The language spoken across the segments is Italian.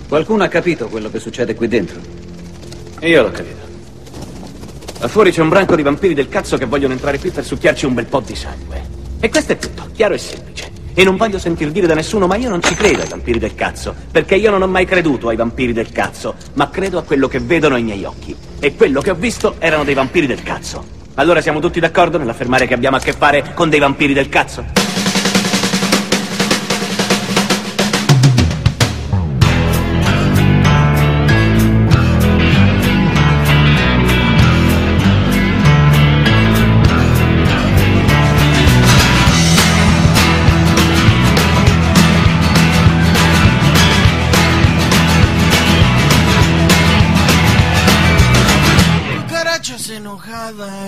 Qualcuno ha capito quello che succede qui dentro? Io l'ho capito. Là fuori c'è un branco di vampiri del cazzo che vogliono entrare qui per succhiarci un bel po' di sangue. E questo è tutto, chiaro e semplice. E non voglio sentir dire da nessuno, ma io non ci credo ai vampiri del cazzo, perché io non ho mai creduto ai vampiri del cazzo, ma credo a quello che vedono ai miei occhi. E quello che ho visto erano dei vampiri del cazzo. Allora siamo tutti d'accordo nell'affermare che abbiamo a che fare con dei vampiri del cazzo? Enojada.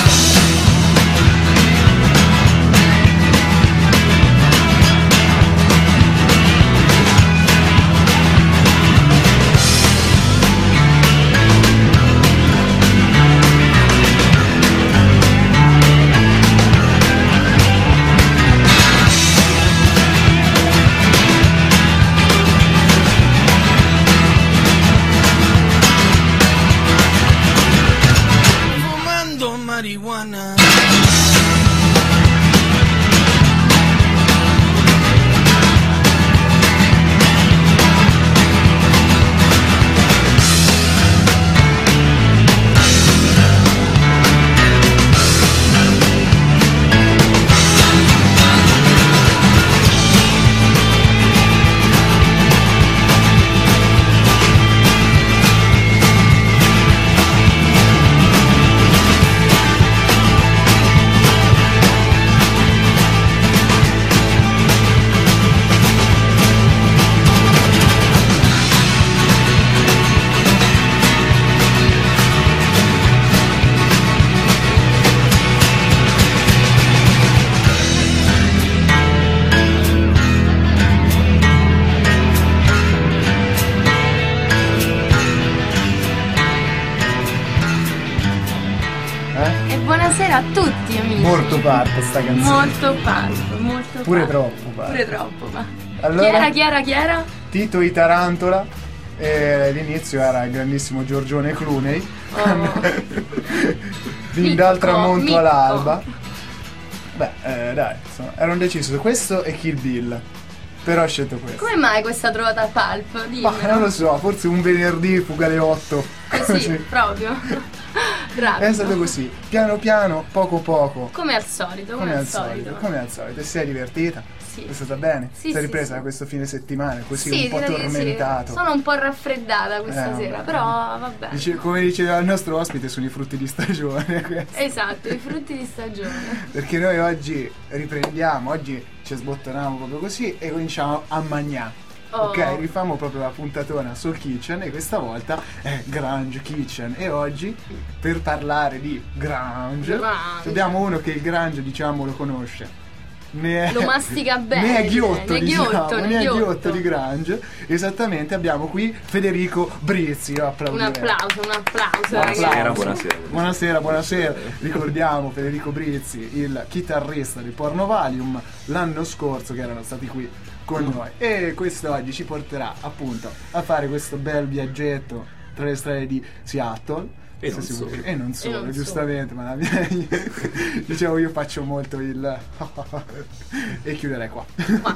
Marihuana. Buonasera a tutti, amici. Molto parte sta canzone. Molto parte, molto pure parte. Troppo parte. Pure troppo va. Allora, Chi era? Tito i Tarantola. E l'inizio era il grandissimo Giorgione Clooney. Dal tramonto all'alba. Beh, dai, insomma, ero indeciso su questo e Kill Bill. Però ho scelto questo. Come mai questa trovata Pulp? Ma non lo so, forse un venerdì fuga alle 8. Così, proprio. È stato così, piano piano, poco poco. Come al solito, come al solito. Come al solito. E sei divertita? Sì. È stata bene? Sì, sei ripresa sì. Da questo fine settimana, così sì, un po' tormentato. Sì. Sono un po' raffreddata questa sera, però vabbè. Come diceva il nostro ospite, sono i frutti di stagione. Esatto, i frutti di stagione. Perché noi oggi riprendiamo, oggi ci sbottoniamo proprio così e cominciamo a mangiare. Ok, rifamo proprio la puntatona sul Kitchen e questa volta è Grunge Kitchen. E oggi, per parlare di grunge, abbiamo uno che il grunge, diciamo, lo conosce. Lo mastica bene. Ne è ghiotto di grunge. Esattamente, abbiamo qui Federico Brizzi. Io applaudirei. Un applauso. Buonasera. Ricordiamo Federico Brizzi, il chitarrista di Porno Valium, l'anno scorso che erano stati qui con noi, e quest'oggi ci porterà appunto a fare questo bel viaggetto tra le strade di Seattle e non solo, giustamente, ma la mia dicevo, io faccio molto il e chiuderei qua.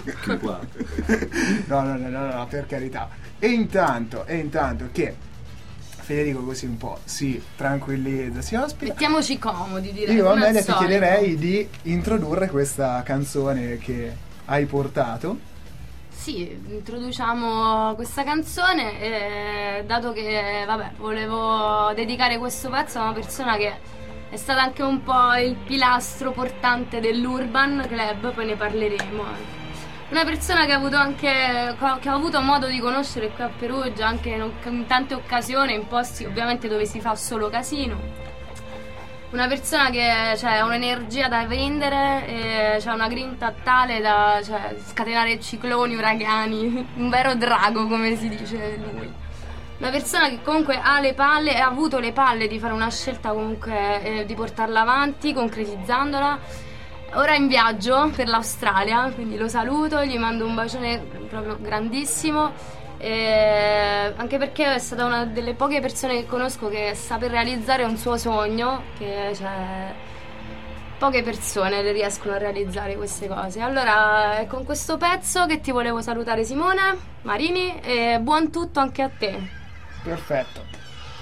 No, per carità. E intanto che Federico così un po' si tranquillizza, si ospita, mettiamoci comodi, direi. Io a Amelia ti chiederei di introdurre questa canzone che hai portato. Sì, introduciamo questa canzone, dato che volevo dedicare questo pezzo a una persona che è stata anche un po' il pilastro portante dell'Urban Club, poi ne parleremo. Una persona che ho avuto modo di conoscere qui a Perugia, anche in tante occasioni, in posti ovviamente dove si fa solo casino. Una persona che ha un'energia da vendere, c'ha una grinta tale da scatenare cicloni, uragani, un vero drago, come si dice lui. Una persona che comunque ha avuto le palle di fare una scelta, comunque di portarla avanti, concretizzandola. Ora è in viaggio per l'Australia, quindi lo saluto, gli mando un bacione proprio grandissimo. Anche perché è stata una delle poche persone che conosco che sa per realizzare un suo sogno, che cioè poche persone le riescono a realizzare queste cose. Allora è con questo pezzo che ti volevo salutare, Simone Marini, e buon tutto anche a te. Perfetto.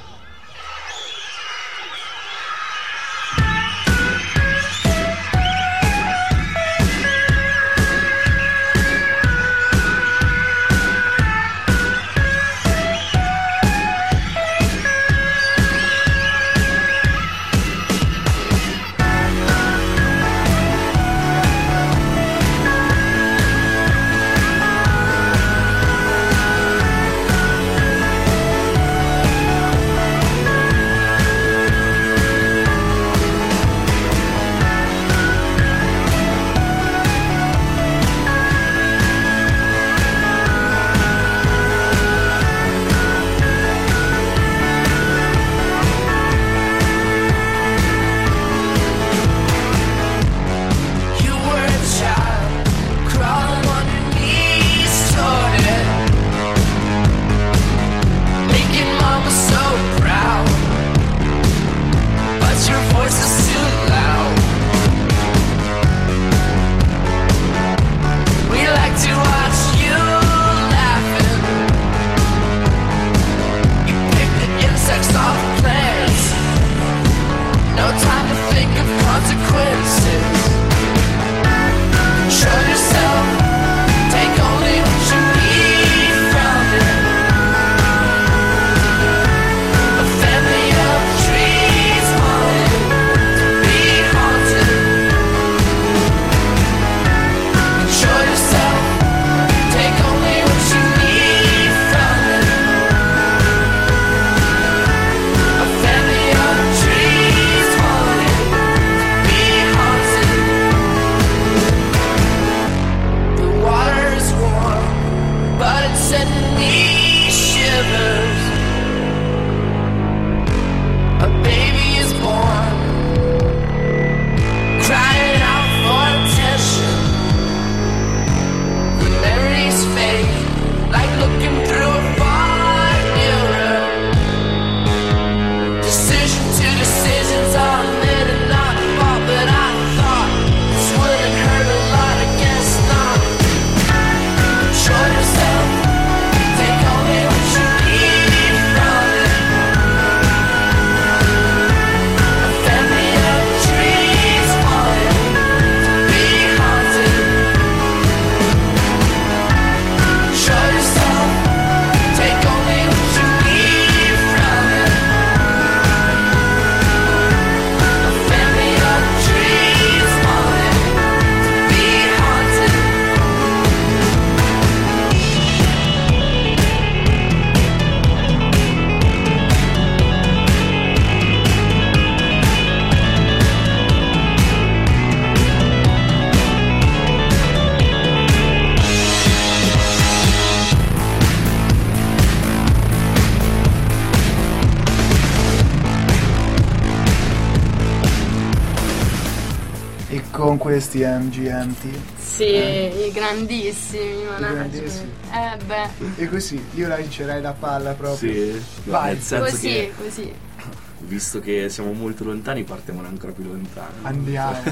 Con questi MGMT. Sì, i grandissimi, grandissimi. beh. E così, io lancerei la palla proprio. Sì, vai. Nel senso Così, che, così. visto che siamo molto lontani, partiamo ancora più lontani. Andiamo.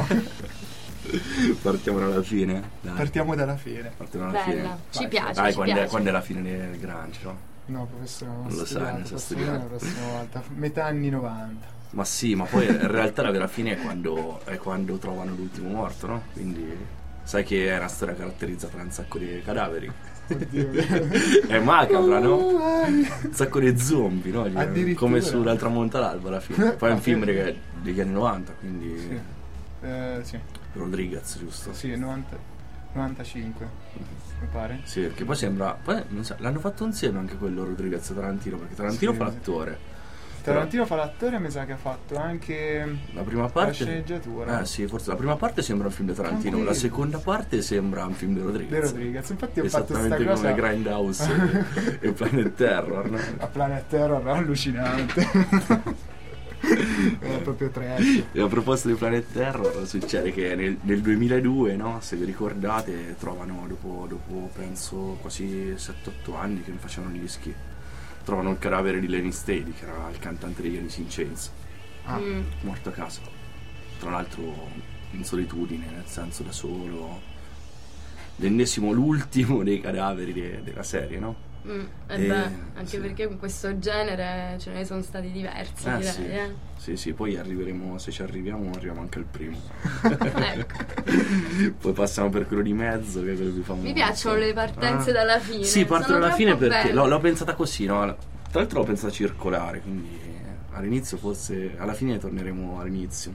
Partiamo dalla fine. Dai. Partiamo dalla fine. Partiamo dalla Bella, fine. ci Vai. piace, Dai, ci quando, piace. quando è la fine del Grange, no? No, professore, Non lo sai, ne sto studiato. La prossima volta. Metà anni 90. Ma sì, ma poi in realtà la vera fine è quando trovano l'ultimo morto, no? Quindi sai che è una storia caratterizzata da un sacco di cadaveri. Oddio. È macabra, no? Un sacco di zombie, no? Addirittura. Come sull'al tramonto all'alba alla fine. Poi è un film degli anni 90, quindi Sì. Sì. Rodriguez, giusto? Sì, 95, mi pare. Sì, perché poi sembra. Poi, non so, l'hanno fatto insieme anche quello Rodriguez e Tarantino, perché Tarantino Sì, fa sì. l'attore. Tarantino fa l'attore, mi sa che ha fatto anche La prima parte. la sceneggiatura. Sì, forse la prima parte sembra un film di Tarantino, la seconda parte sembra un film di Rodriguez. De Rodriguez, infatti ho fatto sta Esattamente cosa come Grindhouse e Planet Terror, no? a Planet Terror, allucinante. proprio trash. E a proposito di Planet Terror, succede che nel 2002, no, se vi ricordate, trovano dopo penso quasi 7-8 anni che non facevano gli dischi, trovano il cadavere di Lenny Staley, che era il cantante degli Alice in Chains, morto a casa, tra l'altro in solitudine, nel senso da solo, l'ennesimo, l'ultimo dei cadaveri della serie, no? Anche sì. perché con questo genere ce ne sono stati diversi, direi. Sì, poi arriveremo, se ci arriviamo anche al primo. Ecco. Poi passiamo per quello di mezzo, che è quello più famoso. Mi piacciono le partenze dalla fine. Sì, parto sono dalla fine troppo perché belle. l'ho pensata così, no? Tra l'altro l'ho pensata circolare, quindi all'inizio forse, alla fine torneremo all'inizio.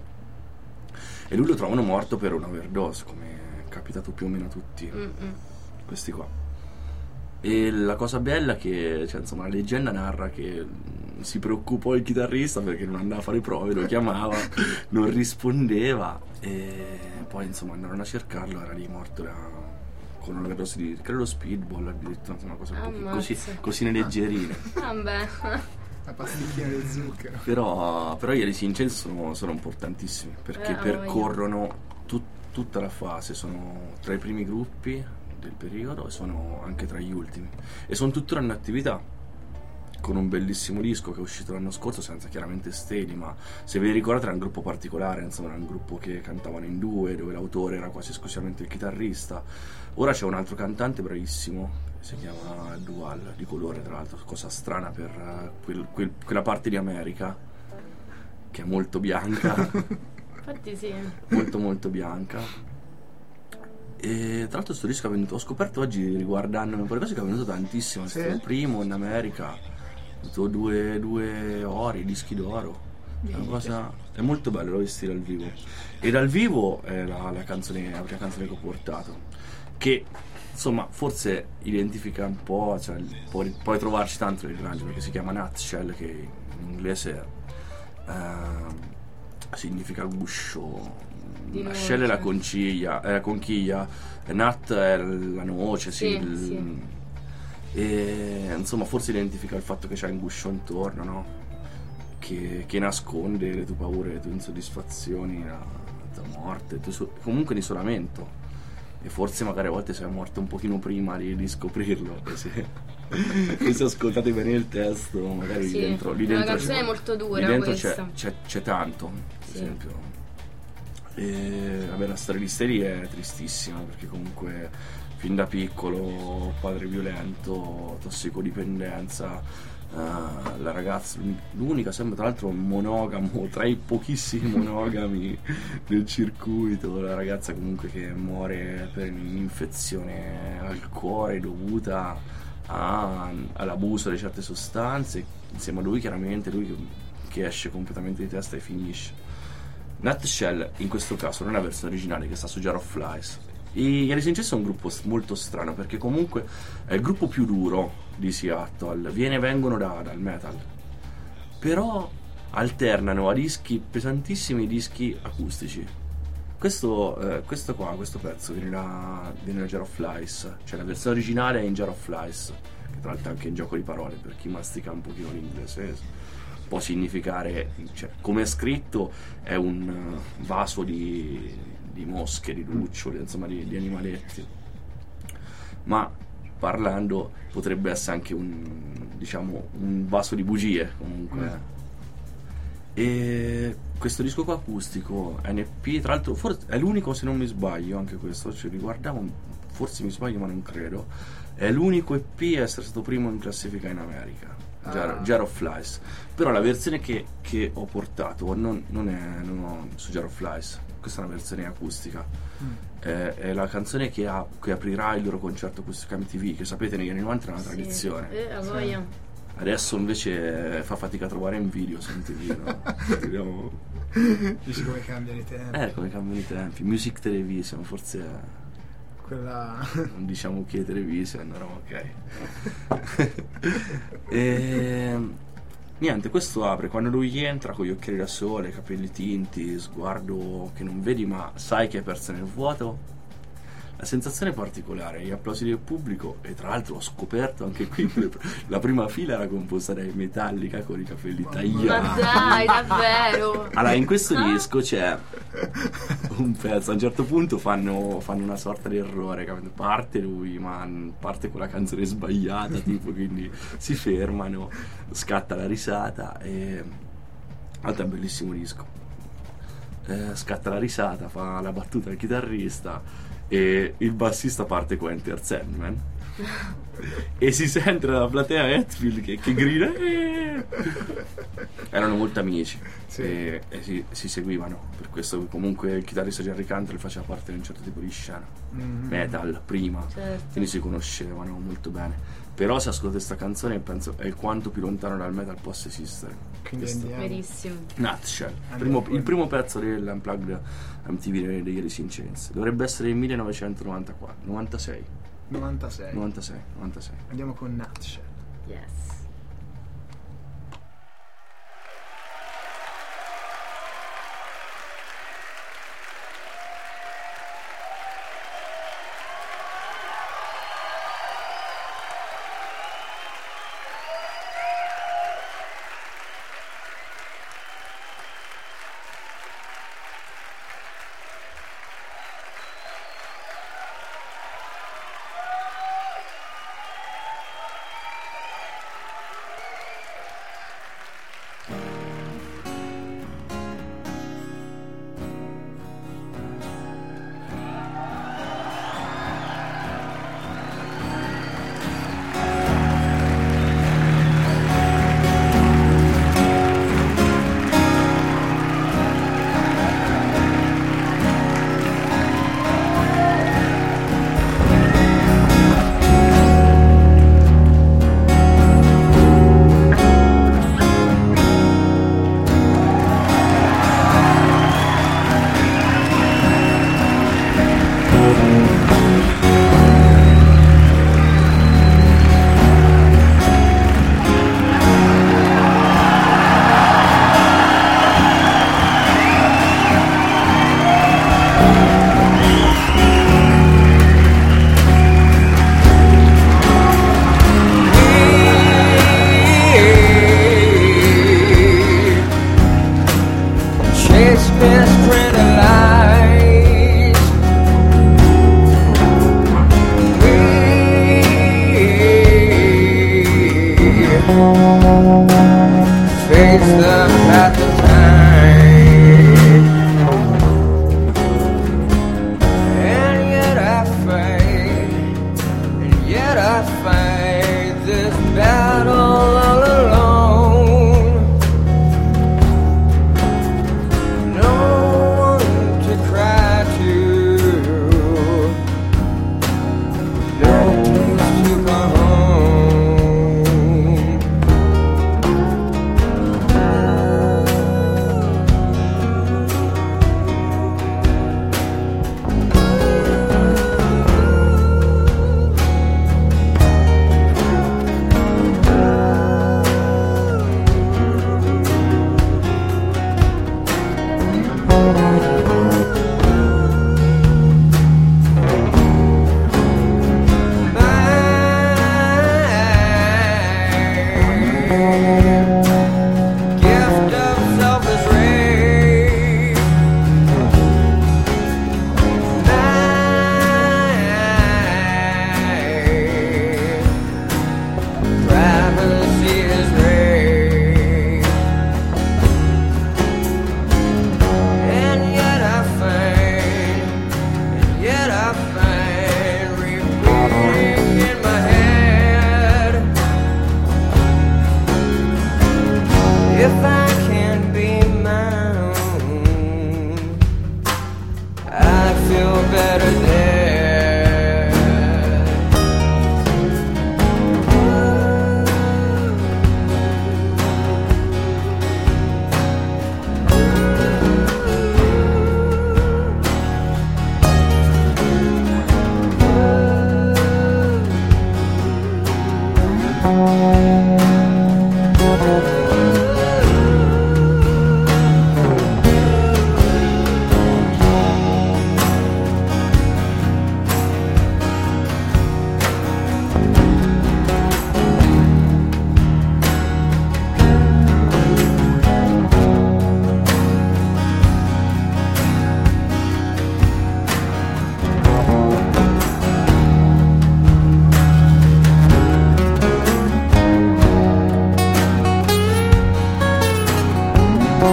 E lui lo trovano morto per un overdose, come è capitato più o meno a tutti questi qua. E la cosa bella è che, cioè, insomma, la leggenda narra che si preoccupò il chitarrista perché non andava a fare prove, lo chiamava, non rispondeva, e poi insomma andarono a cercarlo, era lì morto con una dose di, credo, speedball, addirittura, insomma, una cosa così leggerine. Vabbè. La pasticchina del zucchero. Però gli Alice in Chains sono importantissimi perché percorrono tutta la fase, sono tra i primi gruppi del periodo e sono anche tra gli ultimi, e sono tuttora in attività, con un bellissimo disco che è uscito l'anno scorso, senza chiaramente Staley, ma se vi ricordate era un gruppo particolare, insomma era un gruppo che cantavano in due, dove l'autore era quasi esclusivamente il chitarrista. Ora c'è un altro cantante bravissimo, si chiama Dual, di colore tra l'altro, cosa strana per quella parte di America che è molto bianca. Infatti sì. Molto bianca. E tra l'altro sto disco ho scoperto oggi, riguardandomi un po' le cose, che è venuto tantissimo. Sì? È stato il primo in America, ha avuto due ori, dischi d'oro. È una cosa, è molto bello, l'ho visto dal vivo. E dal vivo è la prima canzone che ho portato, che insomma forse identifica un po', cioè, puoi trovarci tanto nel grunge, perché si chiama Nutshell, che in inglese significa guscio. La shell è la conchiglia, nut è la noce, sì. E insomma forse identifica il fatto che c'è un guscio intorno, no? Che nasconde le tue paure, le tue insoddisfazioni, la tua morte, comunque l'isolamento. E forse magari a volte sei morto un pochino prima di scoprirlo, se ascoltate bene il testo, magari Sì, lì dentro una canzone molto dura, lì dentro questa. c'è tanto, per esempio. E vabbè, la storia di Staley è tristissima, perché comunque fin da piccolo padre violento, tossicodipendenza, la ragazza, l'unica, sembra tra l'altro monogamo, tra i pochissimi monogami del circuito, la ragazza comunque che muore per un'infezione al cuore dovuta all'abuso di certe sostanze, insieme a lui chiaramente, lui che esce completamente di testa e finisce. Nutshell in questo caso non è la versione originale, che sta su Jar of Flies. Gli Alice in Chains è un gruppo molto strano, perché comunque è il gruppo più duro di Seattle, vengono dal metal, però alternano a dischi pesantissimi, dischi acustici. Questo pezzo viene da Jar of Flies, cioè la versione originale è in Jar of Flies, che tra l'altro è anche in gioco di parole per chi mastica un pochino l'inglese. Può significare, cioè, come è scritto, è un vaso di mosche, di luccioli, insomma di animaletti, ma parlando potrebbe essere anche un vaso di bugie comunque. E questo disco qua acustico NP, tra l'altro forse è l'unico, se non mi sbaglio, anche questo ci riguardiamo, forse mi sbaglio ma non credo, è l'unico EP a essere stato primo in classifica in America, Jar of Flies. Però la versione che ho portato non ho su Jar of Flies, questa è una versione acustica. È la canzone che aprirà il loro concerto acustico MTV, che sapete negli anni 90 era una tradizione. Adesso invece fa fatica a trovare in video su MTV, no? Dici come cambiano i tempi. Come cambiano i tempi. Music Television, forse quella non diciamo che è Television, no, ok. E niente, questo apre quando lui entra con gli occhiali da sole, capelli tinti, sguardo che non vedi ma sai che è perso nel vuoto. La sensazione particolare, gli applausi del pubblico, e tra l'altro ho scoperto anche qui la prima fila era composta dai Metallica con i capelli tagliati. Ma dai, davvero? Allora, in questo disco c'è un pezzo, a un certo punto fanno una sorta di errore, capito? Parte lui, ma parte con la canzone sbagliata, tipo, quindi si fermano, scatta la risata e... Altro è un bellissimo disco. Scatta la risata, fa la battuta al chitarrista e il bassista parte con Enter Sandman e si sente dalla platea Hetfield che grida Erano molto amici, Sì. e si seguivano, per questo comunque il chitarrista Jerry Cantrell faceva parte di un certo tipo di scena metal prima, Certo. quindi si conoscevano molto bene. Però se ascolto questa canzone penso è quanto più lontano dal metal possa esistere. Quindi andiamo. Verissimo. Nutshell, Andiamo il primo pezzo dell'Unplugged MTV degli Alice in Chains. Dovrebbe essere il 1994, 96. 96. 96. Andiamo con Nutshell. Yes.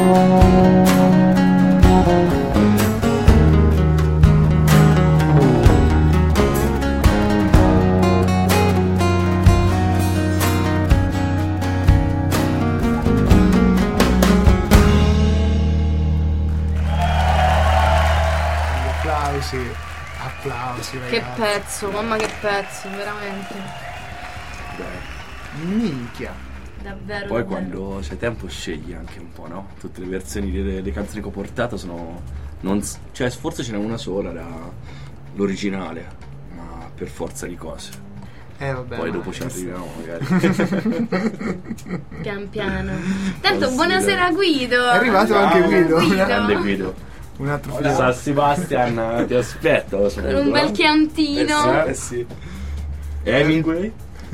Applausi, Che ragazzi. pezzo, mamma che pezzo, veramente. Minchia. Davvero. Poi davvero. quando c'è tempo scegli anche un po', no? Tutte le versioni delle canzoni che ho portato sono... cioè forse ce n'è una sola l'originale, ma per forza di cose. Vabbè. Poi dopo ci arriviamo magari. Pian piano. Tanto Posso buonasera Guido. È arrivato anche Guido. Grande Guido. Un altro San figlio. Sebastian, ti aspetto. Con un bel chiantino. Sì. Hemingway?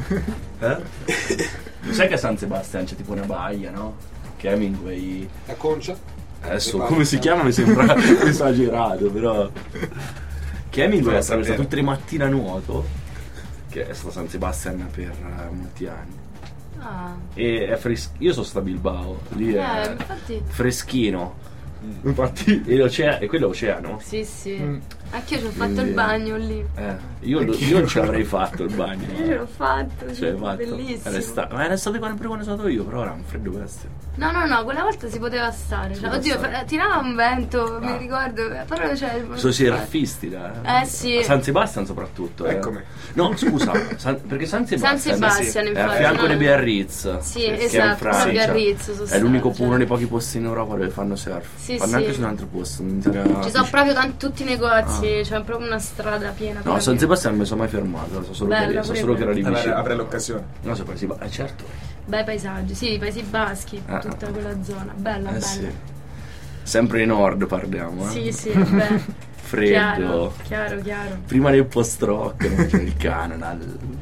Sai che a San Sebastian c'è tipo una baia, no? Che Hemingway... La concia? Adesso come si chiama mi sembra esagerato, però... Che Hemingway ha attraversato tutte le mattine a nuoto, che è stato a San Sebastian per molti anni. Ah. E è io sono stato a Bilbao, lì è Infatti. freschino. Infatti, e quello è oceano. Sì, sì. Mm. Anch'io ci ho fatto Quindi- il bagno lì. Io non ce l'avrei fatto il bagno. Io ce l'ho fatto, sì, Cioè, fatto. bellissimo. Ma era estate quando sono stato io, però era un freddo bestia. No, quella volta si poteva stare. Cioè, poteva oddio, stare. tirava un vento, mi Ah. ricordo. Però cioè. Sono surfisti là. Sì. A San Sebastian soprattutto. Eccomi. No, scusa, perché San Sebastian, San Sebastian, è infatti. a fianco no? di Biarritz. Sì, che è in esatto, Francia. a Biarritz sono È l'unico stata, uno dei pochi posti in Europa dove fanno surf. Sì, fanno sì. anche su un altro posto. In Italia. Ci sono proprio tutti i negozi, c'è proprio una strada piena. No, piena, a San piena. Sebastian non mi sono mai fermato, so solo, Bella, so pure solo che era lì Avrei vicino. avrei l'occasione. No, certo. Bei paesaggi, sì, i Paesi Baschi, Ah, tutta ah. quella zona. Bella, bella. Sì. Sempre in nord parliamo, Sì, sì, vabbè. Freddo. Chiaro. Prima del post-rock, no? C'è il Canada,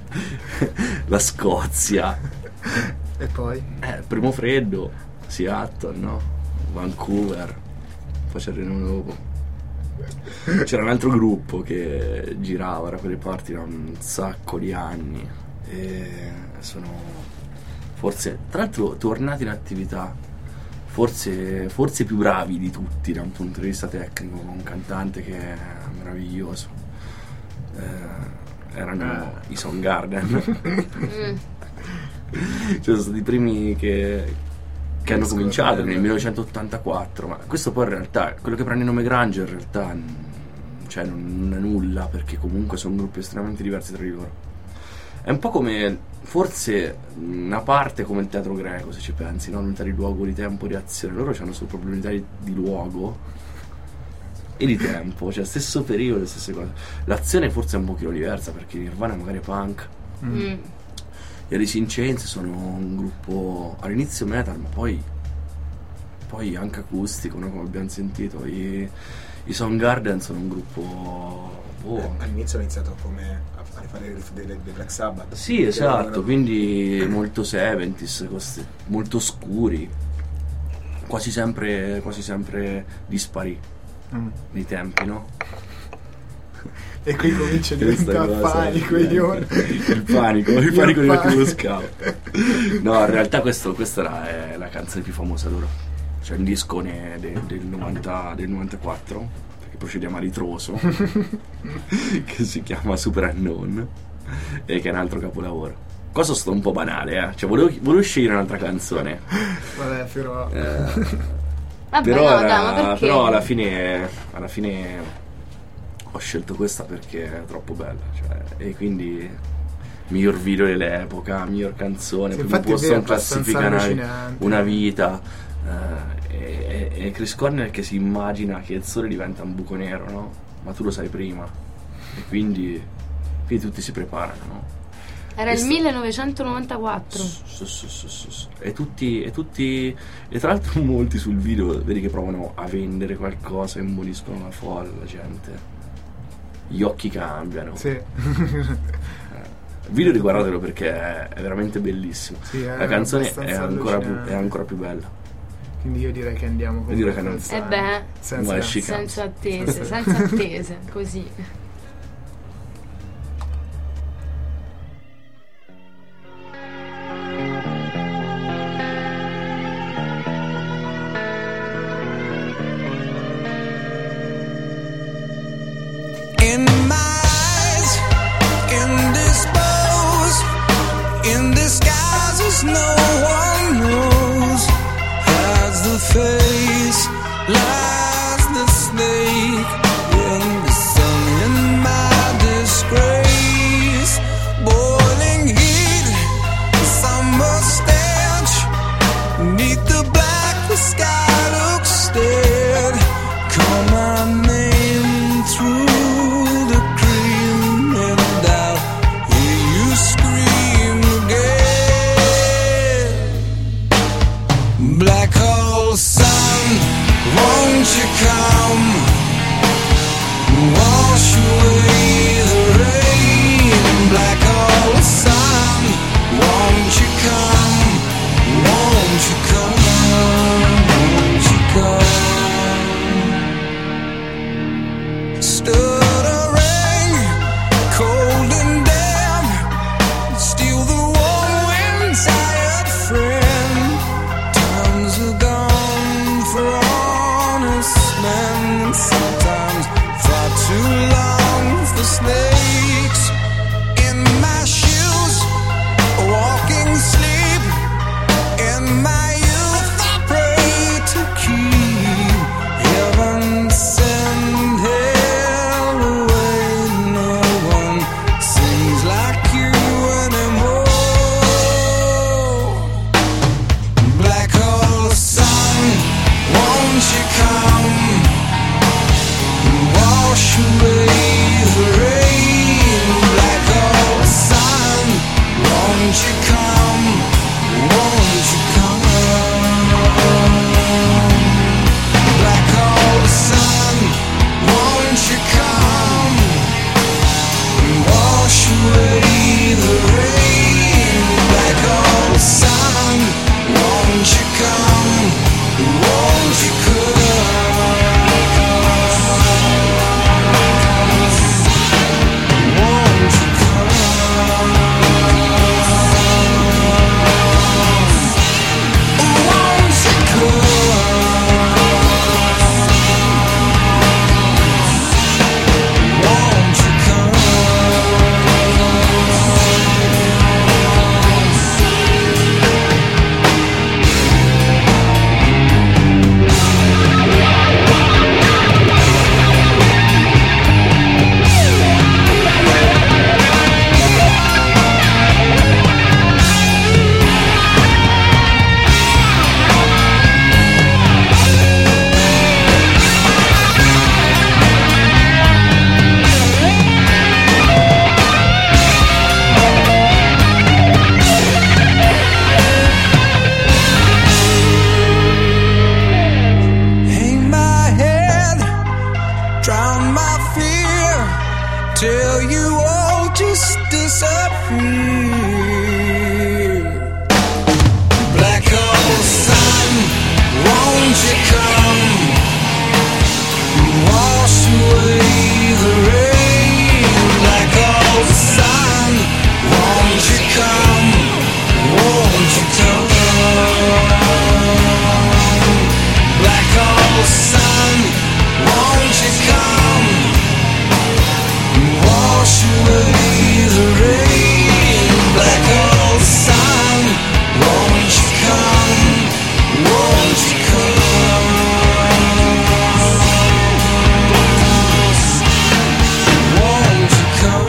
la Scozia. E poi? Primo freddo, Seattle, no? Vancouver. Poi c'era il dopo. C'era un altro gruppo che girava da quelle parti da un sacco di anni e sono forse, tra l'altro, tornati in attività, forse più bravi di tutti da un punto di vista tecnico, con un cantante che è meraviglioso. Erano i Soundgarden. Mm. Cioè, sono stati i primi che hanno cominciato nel 1984, ma questo poi in realtà, quello che prende il nome Grunge in realtà cioè non è nulla, perché comunque sono gruppi estremamente diversi tra di loro. È un po' come, forse una parte come il teatro greco, se ci pensi, no? L'unità di luogo, di tempo, di azione. Loro hanno solo proprio l'unità di luogo e di tempo, cioè stesso periodo, le stesse cose. L'azione forse è un pochino diversa, perché Nirvana magari è punk. Mm. Gli Alice in Chains sono un gruppo all'inizio metal, ma poi anche acustico, no? Come abbiamo sentito. I Soundgarden sono un gruppo All'inizio ho iniziato come a fare dei Black Sabbath. sì, esatto, quindi molto 70s, molto scuri, quasi sempre dispari nei tempi, no? E qui comincia a Questa diventare cosa, panico io. il panico diventa lo scout. No, in realtà questa è la canzone più famosa loro. C'è un discone del 94, perché procediamo a ritroso, che si chiama Super Unknown e che è un altro capolavoro. Cosa sto un po' banale, cioè volevo scegliere un'altra canzone. Vabbè, però. Vabbè, Però, no, dai, ma perché? però alla fine ho scelto questa perché è troppo bella, cioè, e quindi miglior video dell'epoca, miglior canzone, Sì, primo infatti posto è in classifica allucinante. una vita, e Chris Cornell che si immagina che il sole diventa un buco nero, no? Ma tu lo sai prima, e quindi tutti si preparano, no? Era il 1994. E tra l'altro molti sul video vedi che provano a vendere qualcosa, immoliscono la folla, la gente, gli occhi cambiano. Sì. Il video riguardatelo perché è veramente bellissimo. Sì, è la canzone è abbastanza allucinante. ancora più bella. Quindi io direi che andiamo con Io direi che non- qualcosa beh, Ma esci- senza attese, così. no one knows. Has the face, lies the snake in the sun in my disgrace. Boiling heat, summer stench, neath the black the sky looks dead. Call my name through the cream and I'll hear you scream again. Black hole sun, won't you come? Wash away the rain. Black hole sun, won't you come? Won't you come? Won't you come? Stuttering, cold and damp, steal the warm wind's tired friend. Times are gone for honest men, and sometimes far too long for snakes. In my shoes, walking sleep. In my youth, I pray to keep heaven send hell away. No one sings like you anymore. Black hole sun, won't you come? Wash away the rain. Black hole sun, won't you come? Won't you come? Black hole sun, won't you come? Wash away the rain. Black hole sun, won't you come? Won't you Won't you hang my head, drown my fear, till you all just disappear. Black hole sun, won't you come? Wash away the rain. Black hole sun, won't you come? Won't you come? Black hole sun, won't you come? Wash away the rain. Black hole sun, won't you come? Won't you come? Won't you come?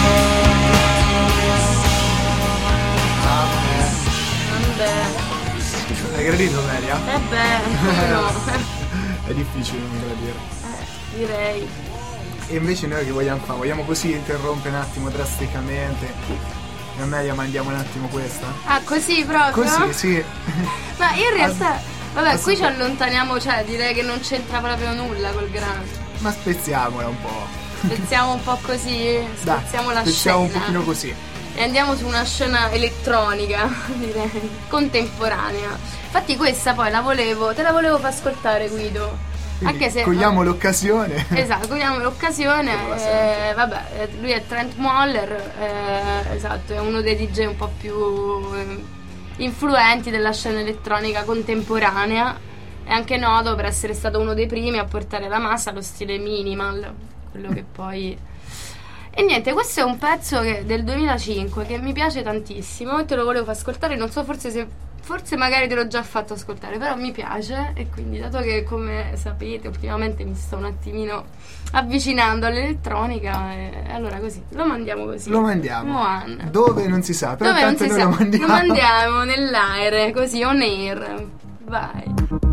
Vabbè, Hai gradito, Melia? come no? È difficile non gradire. Direi. E invece noi che vogliamo fare? Vogliamo così interrompere un attimo drasticamente? E a Melia mandiamo un attimo questa? Ah, così proprio? Così, sì. Ma in realtà, vabbè, qui ci Assolutamente. allontaniamo, cioè direi che non c'entra proprio nulla col grano. Ma spezziamola un po'. Spezziamo un po' così, Dai, spezziamo la spezziamo un scena. pochino così. E andiamo su una scena elettronica, direi, contemporanea. Infatti questa poi te la volevo far ascoltare, Guido. Quindi Anche se cogliamo l'occasione. Esatto, cogliamo l'occasione. Come sempre. Vabbè, lui è Trent Moller, esatto, è uno dei DJ un po' più influenti della scena elettronica contemporanea. È anche noto per essere stato uno dei primi a portare la massa allo stile minimal, quello che poi E niente, questo è un pezzo del 2005 che mi piace tantissimo e te lo volevo far ascoltare, non so forse magari te l'ho già fatto ascoltare, però mi piace, e quindi dato che, come sapete, ultimamente mi sto un attimino avvicinando all'elettronica, e allora così, lo mandiamo così. Lo mandiamo. Moan. Dove non si sa, però Dove non intanto si noi sa, lo mandiamo. lo mandiamo nell'aereo, così, on air. Vai.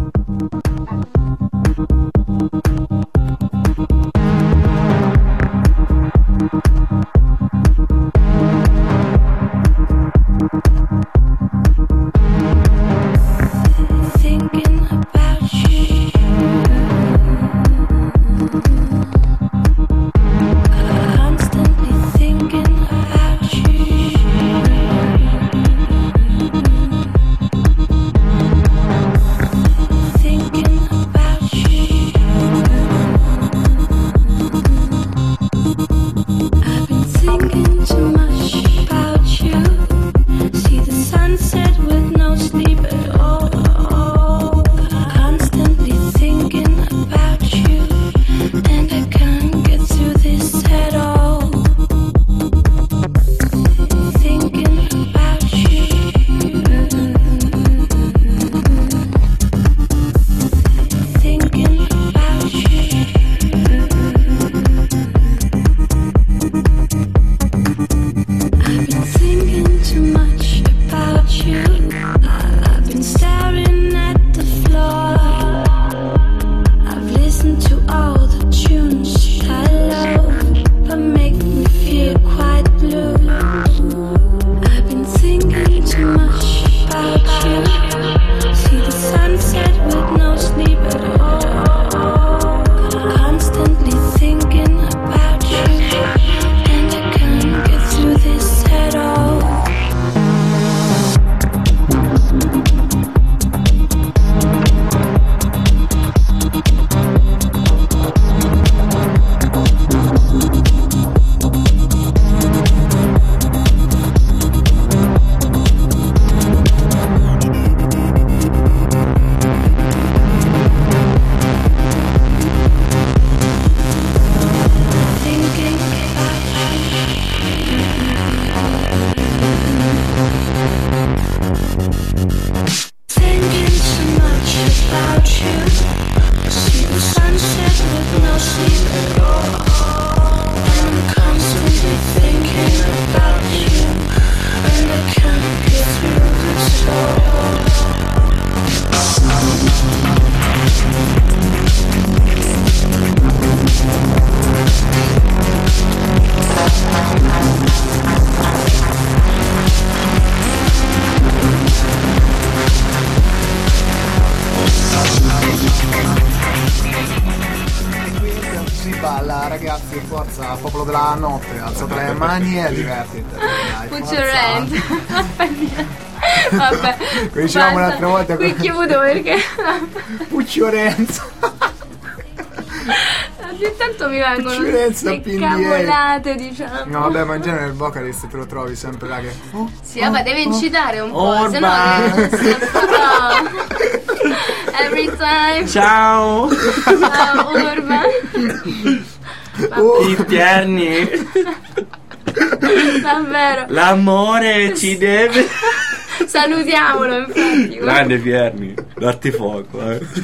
Thinking about you, constantly thinking about you. Thinking about you. I've been thinking too much about you. See the sunset with no sleep at all. Constantly thinking about you, and I can't get through this at all. Thinking about you. Thinking about you. I've been thinking too much about you. I've been staring at the floor. I've listened to all the tunes I love, but make me feel quite blue. I've been thinking too much about you. See the sunset with no sleep at all. Constantly thinking about you, and I can't get through this at all. Thinking about thinking too much about you. See the sunset with no sleep at all. And I'm constantly thinking about you, and I can't get through this all. Si balla, ragazzi, forza, popolo della notte, alzate le mani e divertite. Dai, Put forza. your hand. Vabbè. Come dicevamo basta. l'altra volta, Qui chiudo perché Pucciorenza. ogni tanto mi vengono Pucciorenza, le Pindieri. cavolate, diciamo. No, vabbè, ma in genere il vocalist te lo trovi sempre là che... Sì, vabbè, deve incitare un po', Orban. se no che every time. Ciao! Ciao, Urban. I tierni! Davvero. L'amore ci deve... Salutiamolo, infatti. Grande Pierni, darti fuoco,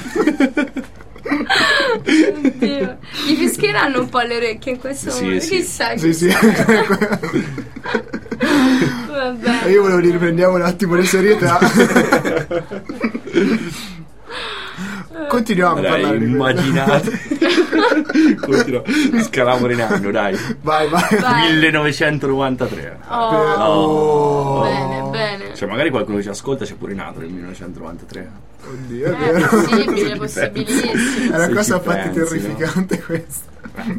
Oddio. Gli fischieranno un po' le orecchie in questo Sì, momento. sì. Chissà. Sì, sì. Vabbè. E io volevo dire, riprendiamo un attimo di serietà. Continuiamo a Dai, parlare di quello. immaginate. Continua. Scalamo in anno, dai. Vai. Vai. 1993. Oh. Bene, bene. Cioè, magari qualcuno che ci ascolta c'è pure nato nel 1993. Oddio, è È vero. possibile, possibilissimo. È una Se cosa ci infatti pensi, terrificante questa.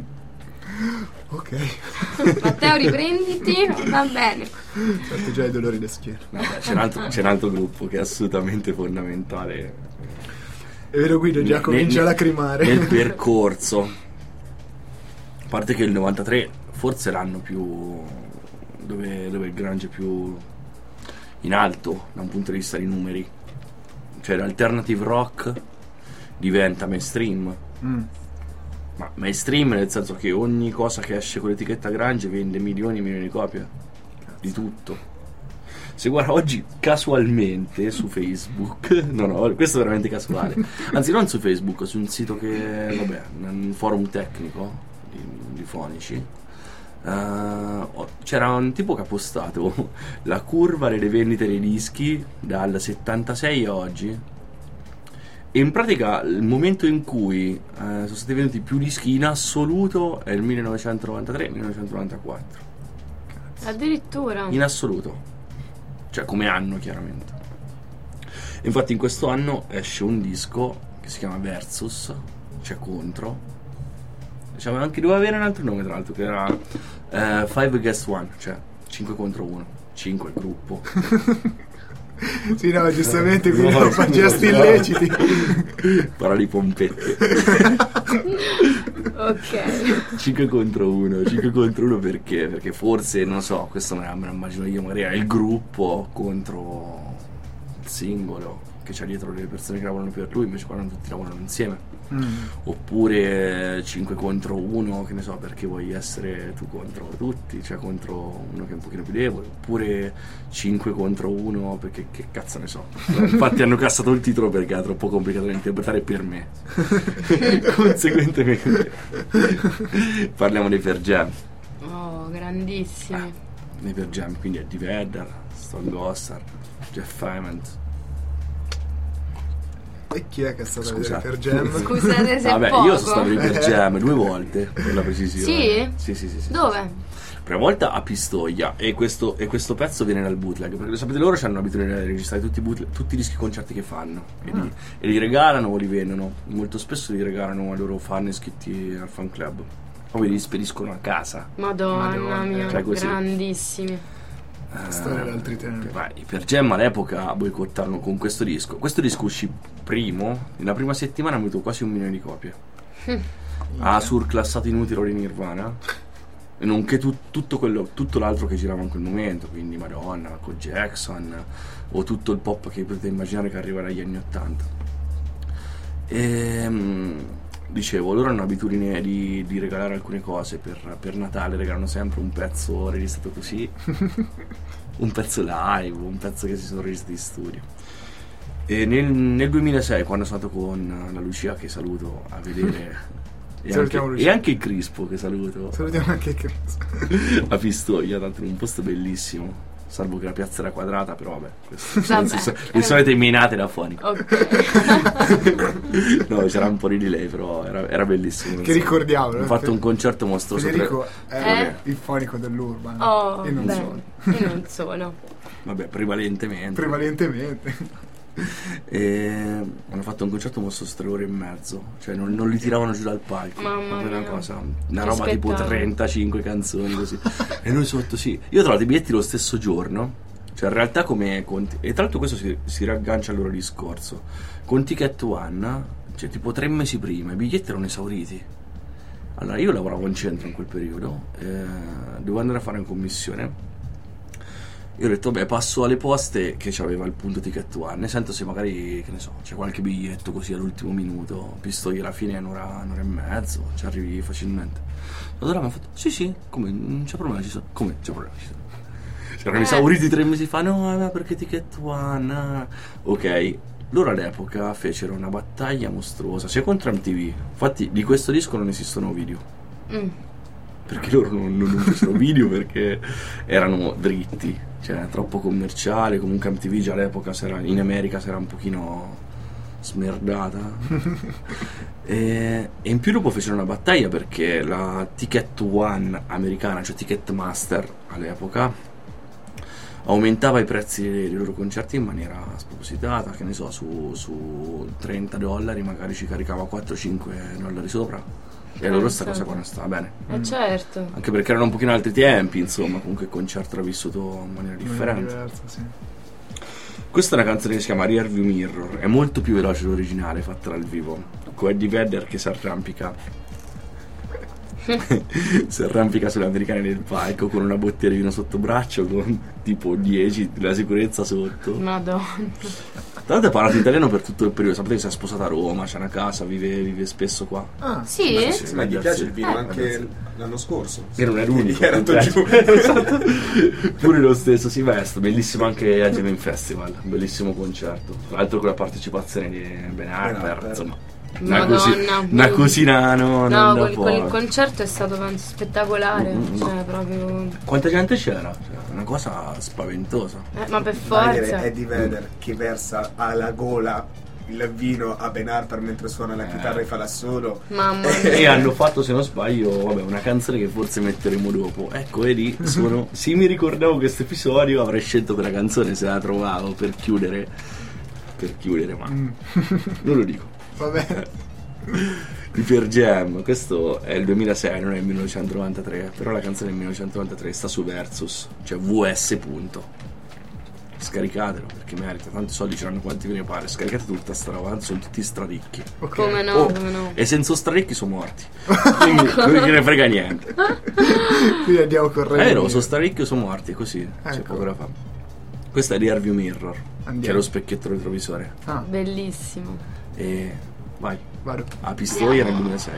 Ok. Matteo, riprenditi. Va bene. Sento già i dolori da schiena. Vabbè, c'è un altro gruppo che è assolutamente fondamentale. È vero, Guido già comincia a lacrimare. Nel percorso. A parte che il 93 forse è l'anno più dove il grunge è più in alto da un punto di vista di numeri. Cioè l'alternative rock diventa mainstream. Ma mainstream nel senso che ogni cosa che esce con l'etichetta grunge vende milioni e milioni di copie. Di tutto. Se guarda oggi casualmente su Facebook, no, questo è veramente casuale, anzi non su Facebook, su un sito che, vabbè, un forum tecnico di fonici, c'era un tipo che ha postato la curva delle vendite dei dischi dal 76 a oggi, e in pratica il momento in cui sono stati venduti più dischi in assoluto è il 1993-1994. Addirittura. In assoluto. Cioè come anno, chiaramente. Infatti in questo anno esce un disco che si chiama Versus, cioè contro. Diciamo anche doveva avere un altro nome, tra l'altro, che era 5 against 1, cioè 5 contro 1. 5 il gruppo. Sì, no, giustamente qui non fa gesti illeciti. Parole pompette. Ok. 5 contro 1 perché? Perché forse, non so, questo me lo immagino io, magari era il gruppo contro il singolo, che c'ha dietro le persone che lavorano per lui, invece qua non tutti lavorano insieme. Oppure 5 contro 1, che ne so, perché vuoi essere tu contro tutti, cioè contro uno che è un pochino più debole. Oppure 5 contro 1 perché che cazzo ne so. Infatti hanno cassato il titolo perché era troppo complicato da interpretare per me. Conseguentemente parliamo dei Pearl Jam. Oh, grandissimi. Dei Pearl Jam, quindi Eddie Vedder, Stone Gossard, Jeff Ament. E chi è che è stato a vedere Scusate. per Jam? Scusate se Vabbè, poco. io sono stato lì per Jam 2 volte, per la precisione. Sì? Sì. Dove? La prima volta a Pistoia, e questo pezzo viene dal bootleg, perché lo sapete, loro hanno l'abitudine di registrare tutti i dischi concerti che fanno e li regalano o li vendono. Molto spesso li regalano ai loro fan iscritti al fan club, poi li spediscono a casa. Madonna mia, Cioè così. grandissimi. Storia d'altri tempi. I Pearl Jam all'epoca boicottarono con questo disco. Questo disco uscì primo, nella prima settimana ha avuto quasi 1 milione di copie. Ha surclassato inutile di Nirvana, e nonché tutto l'altro che girava in quel momento, quindi Madonna, Michael Jackson, o tutto il pop che potete immaginare che arriva dagli anni 80. Dicevo, loro hanno l'abitudine di regalare alcune cose per Natale, regalano sempre un pezzo registrato così, un pezzo live, un pezzo che si sono registrati in studio. E nel 2006, quando sono andato con la Lucia, che saluto a vedere, e anche il Crispo, che saluto, Salutiamo anche il Chris. a Pistoia, tanto in un posto bellissimo, salvo che la piazza era quadrata, però vabbè, queste Vabbè, sono le solite menate da fonico. Ok. No, c'era un po' di delay, però era bellissimo. Che ricordiamo, Ho fatto un concerto mostruoso. Federico è il fonico dell'Urban. Oh, e non beh, solo. e non solo. Vabbè, prevalentemente. Prevalentemente. E hanno fatto un concerto mostruoso 3 ore e mezzo. Cioè non li tiravano giù dal palco. Mamma Proprio mia. una Che roba tipo spettacolo. 35 canzoni così. E noi sotto, sì. Io ho trovato i biglietti lo stesso giorno. Cioè in realtà come e tra l'altro questo si riaggancia al loro discorso. Con Ticket One, cioè tipo 3 mesi prima, i biglietti erano esauriti. Allora io lavoravo in centro in quel periodo, dovevo andare a fare una commissione. Io ho detto, beh, passo alle poste che c'aveva il punto Ticket One, sento se magari, che ne so, c'è qualche biglietto così all'ultimo minuto, Pistoia alla fine è un'ora e mezzo, ci arrivi facilmente. Allora mi ha fatto, sì, come, non c'è problema, ci sono. Come, c'è problema, ci sono. C'erano esauriti 3 mesi fa, no, perché Ticket One, ok. Loro all'epoca fecero una battaglia mostruosa, sia contro MTV, infatti di questo disco non esistono video. Perché loro non fecero video perché erano dritti, cioè troppo commerciale. Comunque MTV già all'epoca in America si era un pochino smerdata. E in più dopo fecero una battaglia perché la Ticket One americana, cioè Ticketmaster all'epoca, aumentava i prezzi dei loro concerti in maniera spropositata, che ne so, su $30 magari ci caricava $4-5 sopra. E allora sta cosa qua non stava bene. Certo. Anche perché erano un pochino altri tempi, insomma, comunque il concerto era vissuto in maniera differente. Diverso, sì. Questa è una canzone che si chiama Rearview Mirror, è molto più veloce dell'originale fatta dal vivo, con Eddie Vedder che si arrampica si arrampica sulle americane del palco con una bottiglia di vino sotto braccio, con tipo 10 la sicurezza sotto. Madonna. Tra l'altro ha parlato italiano per tutto il periodo. Sapete che si è sposata a Roma, c'è una casa, vive spesso qua. Ah, Sì? Ma gli piace il vino anche l'anno scorso? Che non è l'unico. Era andato giù. Esatto. Pure lo stesso si veste. Bellissimo anche a Gemen Festival, bellissimo concerto. Tra l'altro con la partecipazione di Ben Harper, insomma. Una cosina non da poco. Il concerto è stato spettacolare, cioè proprio. Quanta gente c'era? Cioè, una cosa spaventosa. Ma per forza. È di vedere che versa alla gola il vino a Ben Harper mentre suona la chitarra e fa l'assolo. Mamma mia. E hanno fatto, se non sbaglio, una canzone che forse metteremo dopo. Ecco, vedi, se mi ricordavo questo episodio avrei scelto quella canzone se la trovavo per chiudere, ma non lo dico. vabbè. Di Pearl Jam, questo è il 2006, non è il 1993, però la canzone del 1993 sta su Versus, cioè VS punto. Scaricatelo perché merita, tanti soldi ce l'hanno quanti ve ne pare, scaricate tutta sta roba, sono tutti straricchi. Okay. Come no, come no. E senza straricchi sono morti, quindi non gliene frega niente. Quindi andiamo correndo. Sono straricchi o sono morti, così c'è Ecco. poco da fare. Questa è di Rearview Mirror, Andiamo. che è lo specchietto retrovisore. Ah, Bellissimo. E vai, vado. a Pistoia nel 2006.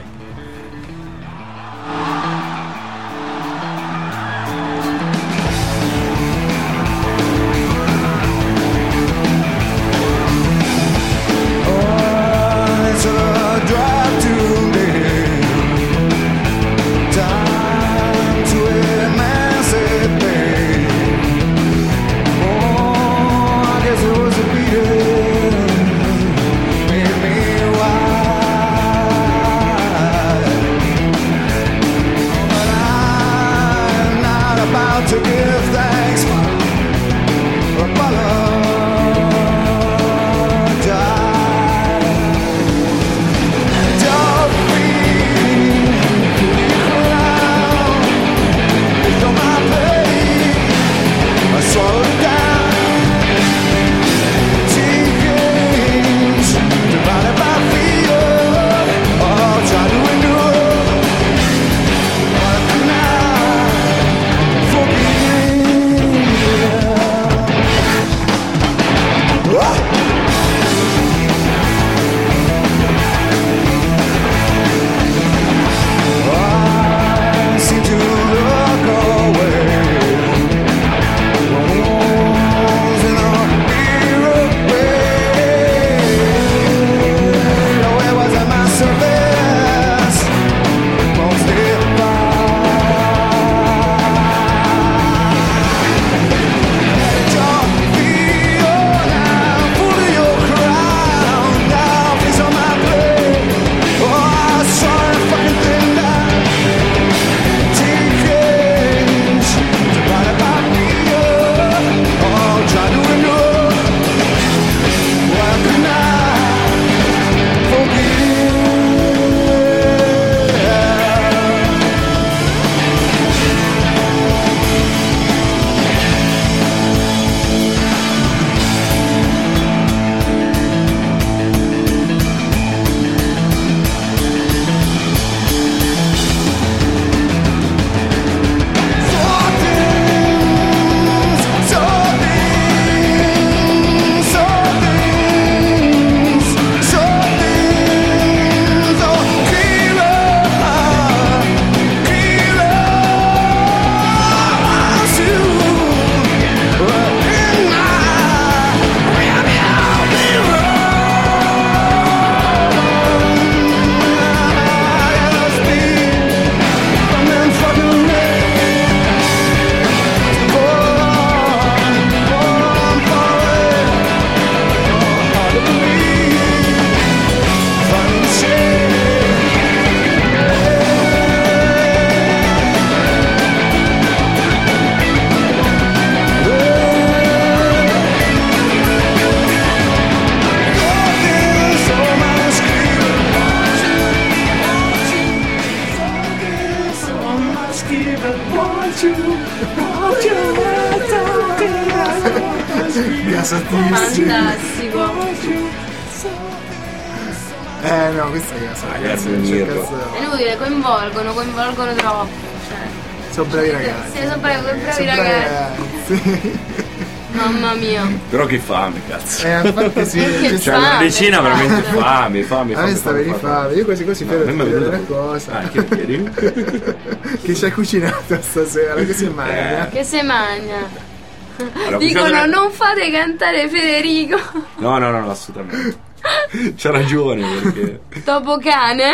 Gasatissimi. Fantastico. No, questa è la so. Ragazzi, mirro. È inutile, coinvolgono troppo. Cioè. Sono bravi ragazzi. Sì, sono bravi Sono ragazzi. Mamma mia. Però che fame, cazzo. Infatti sì. Che C'è una fame, decina esatto. veramente fame. A me sta per fame. Io quasi No, per a me mi è dire venuta una cosa. che chiedi? Che ci hai cucinato stasera? Che si mangia? Che se magna. Allora, Dicono cucinate- non fate cantare Federico. No, assolutamente. C'ha ragione perché Topo cane.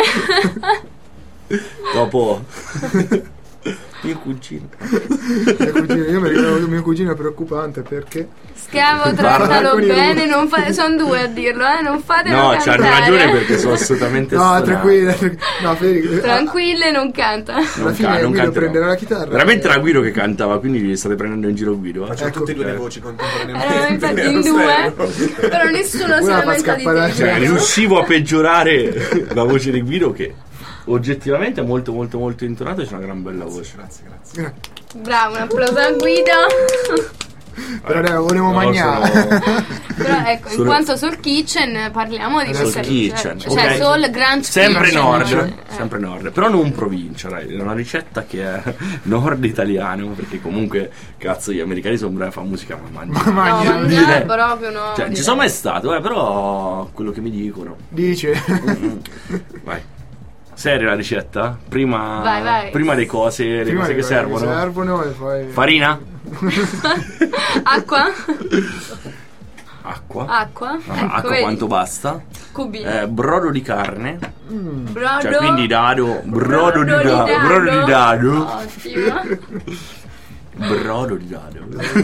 dopo mio cugino. Io mi ricordo che mio cugino è preoccupante perché Scavo, trattalo bene, non fate. Sono due a dirlo, non fatelo No, cantare. c'hanno ragione perché sono assolutamente no, stonato. tranquilla. No, Federico. Tranquille, non canta. Alla fine non Guido canterò. prenderà la chitarra. Veramente era Guido che cantava, quindi vi state prendendo in giro Guido. Facciamo Ecco. tutte e due le voci contemporaneamente. Infatti È in un due. stereo. Però nessuno Una si fa lamenta di scappare te. la Cioè, riuscivo a peggiorare la voce di Guido che oggettivamente è molto intonato e c'è una gran bella voce. Grazie. Bravo, un applauso a Guido. Però dai, volevo No, mangiare. Però ecco, in Soul- quanto Soul Kitchen parliamo di Soul questa Kitchen, cioè ok. Soul Grand Sempre Kitchen. nord, sempre nord, però non provincia, dai, è una ricetta che è nord italiano, perché comunque cazzo gli americani sono bravi a fare musica ma mangiano. Ma No, mangia. mangiare proprio no. Cioè, ci sono mai stato, però quello che mi dicono. Dice. Vai. Seria la ricetta? Prima, Vai. prima le cose, le cose che servono. servono e poi Farina? Acqua? Acqua. Acqua? Acqua vedi? quanto basta. Cubi. Brodo di carne. Brodo. Cioè, quindi brodo di dado. Ottimo. Brodo di dado.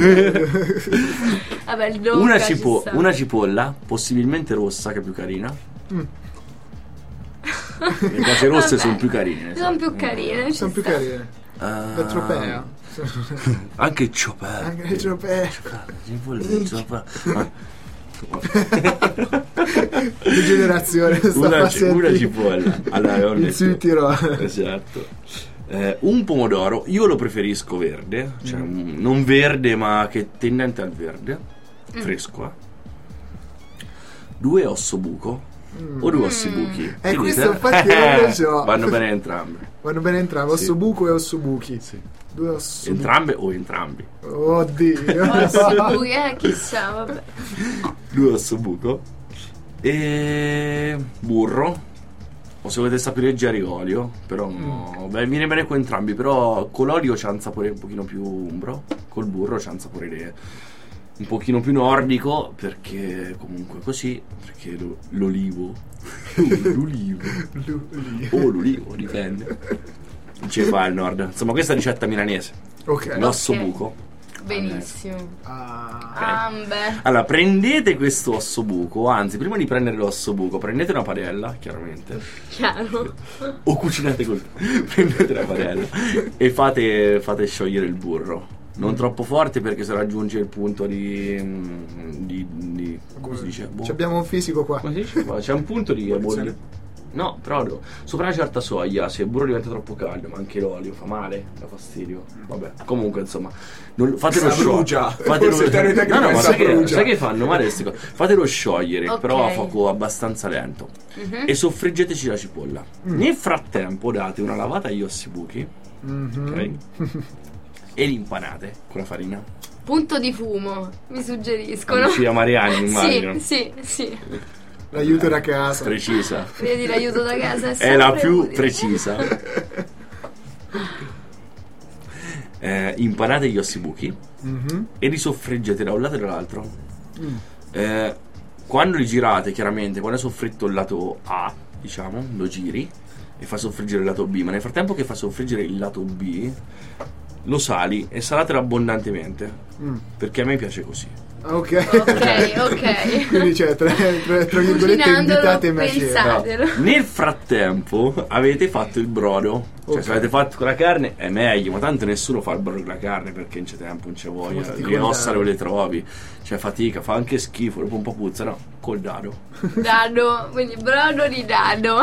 Vabbè, il donca ci sta. Una cipolla, possibilmente rossa, che è più carina. Le cose rosse sono più carine. Sono più carine. ci sono più sta. carine. L'etropea. Anche ciopè. Anche l'etropea. Degenerazione. Una cipolla. Allora, ho Il detto- Südtirol. Esatto. Un pomodoro, io lo preferisco verde, cioè non verde ma che tendente al verde, fresco. 2 ossobuco o 2 ossibuchi. Questo infatti non lo so. Vanno bene entrambe. Vanno bene entrambi, Sì. ossobuco e ossobuchi. Sì. 2 ossobuchi. Entrambe o entrambi? Oddio. Ossobuchi, chissà, vabbè. 2 ossobuco e burro. O se volete sapere leggeri olio, però beh, viene bene con entrambi, però con l'olio c'ha un sapore un pochino più umbro, col burro c'ha un sapore un pochino più nordico, perché comunque così, perché l'olivo l'olivo dipende, non ci fa il nord. Insomma, questa è ricetta milanese, Ok. l'ossobuco. Benissimo. Ah, Ambe. Allora, prendete questo ossobuco, anzi, prima di prendere l'ossobuco, prendete una padella, chiaramente, Chiaro. o cucinate col prendete la padella e fate sciogliere il burro. Non troppo forte, perché se raggiunge il punto di come si dice? ci abbiamo un fisico qua. Come si dice? C'è un punto di no, però sopra una certa soglia, se il burro diventa troppo caldo, ma anche l'olio fa male, dà fastidio. Vabbè, comunque insomma, fatelo Brucia. sciogliere. Forse il termine tecnico No, è ma brucia. sai che fanno male queste cose? Fatelo sciogliere, Ok. però a fuoco abbastanza lento. E soffriggeteci la cipolla. Nel frattempo date una lavata agli ossibuchi, ok? E li impanate con la farina. Punto di fumo, mi suggeriscono. Lucia Mariani, immagino. Sì. L'aiuto da casa. Precisa. Vedi, l'aiuto da casa È la sempre più utile. precisa. Impanate gli ossibuchi e li soffriggete da un lato e dall'altro. Quando li girate, chiaramente, quando è soffritto il lato A, diciamo, lo giri e fa soffriggere il lato B, ma nel frattempo che fa soffriggere il lato B lo sali e salatelo abbondantemente, perché a me piace così. Ok. Ok. Quindi c'è tra virgolette Cucinandolo, invitatemi a cena. pensatelo. Nel frattempo avete fatto il brodo. Cioè, se avete fatto con la carne è meglio, ma tanto nessuno fa il brodo con la carne, perché non c'è tempo, non c'è voglia. Tutti Le col ossa dado. dove le trovi, c'è fatica, fa anche schifo, dopo un po' puzza, no? Col dado. Dado, quindi brodo di dado.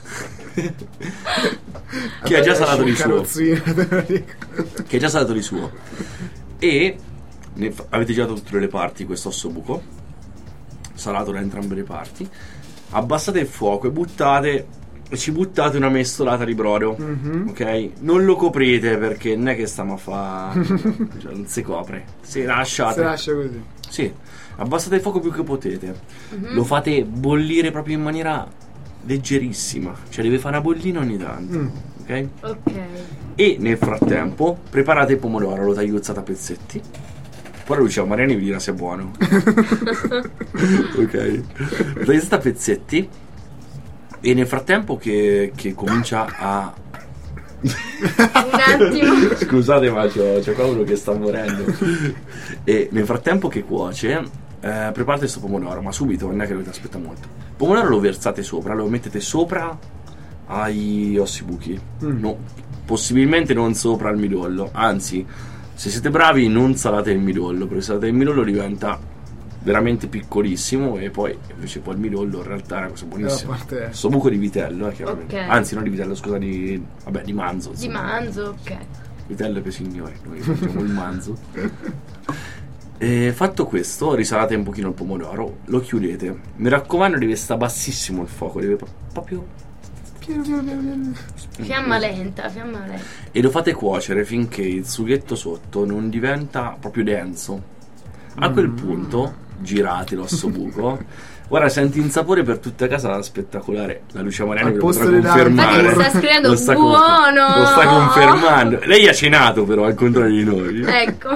Che ha già salato di Un suo. carrozzino, te lo dico. Che ha già salato di suo. E avete girato tutte le parti questo ossobuco, salato da entrambe le parti. abbassate il fuoco e ci buttate una mestolata di brodo, ok? Non lo coprite perché non è che stiamo a fare, cioè, non si copre, si lascia così. Sì, abbassate il fuoco più che potete, lo fate bollire proprio in maniera leggerissima, cioè deve fare una bollina ogni tanto, ok? Ok. E nel frattempo preparate il pomodoro, lo tagliuzzate a pezzetti. Poi Lucia Mariani vi dirà se è buono. Ok, lo tagliuzzate a pezzetti. E nel frattempo che comincia a... Un attimo. Scusate, ma c'è qualcuno che sta morendo. E nel frattempo che cuoce, preparate questo pomodoro, ma subito, non è che dovete aspettare molto. Il pomodoro lo versate sopra, lo mettete sopra ai ossibuchi. No, possibilmente non sopra al midollo. Anzi, se siete bravi non salate il midollo, perché se salate il midollo diventa veramente piccolissimo, e poi invece il midollo in realtà è una cosa buonissima. Questo buco di vitello, chiaramente. Ok. Anzi, non di vitello, scusa, di manzo. Di insomma. manzo, ok. Vitello per signori, noi facciamo il manzo. E fatto questo, risalate un pochino il pomodoro, lo chiudete. Mi raccomando, deve stare bassissimo il fuoco, deve proprio Fiamma lenta. e lo fate cuocere finché il sughetto sotto non diventa proprio denso. A quel punto girate l'ossobuco. Guarda, senti un sapore per tutta casa spettacolare. La Lucia Mariani Al ve lo posto potrà della- confermare. Infatti sta scrivendo Lo sta buono. lo sta confermando. Lei ha cenato però, al contrario di noi. Ecco.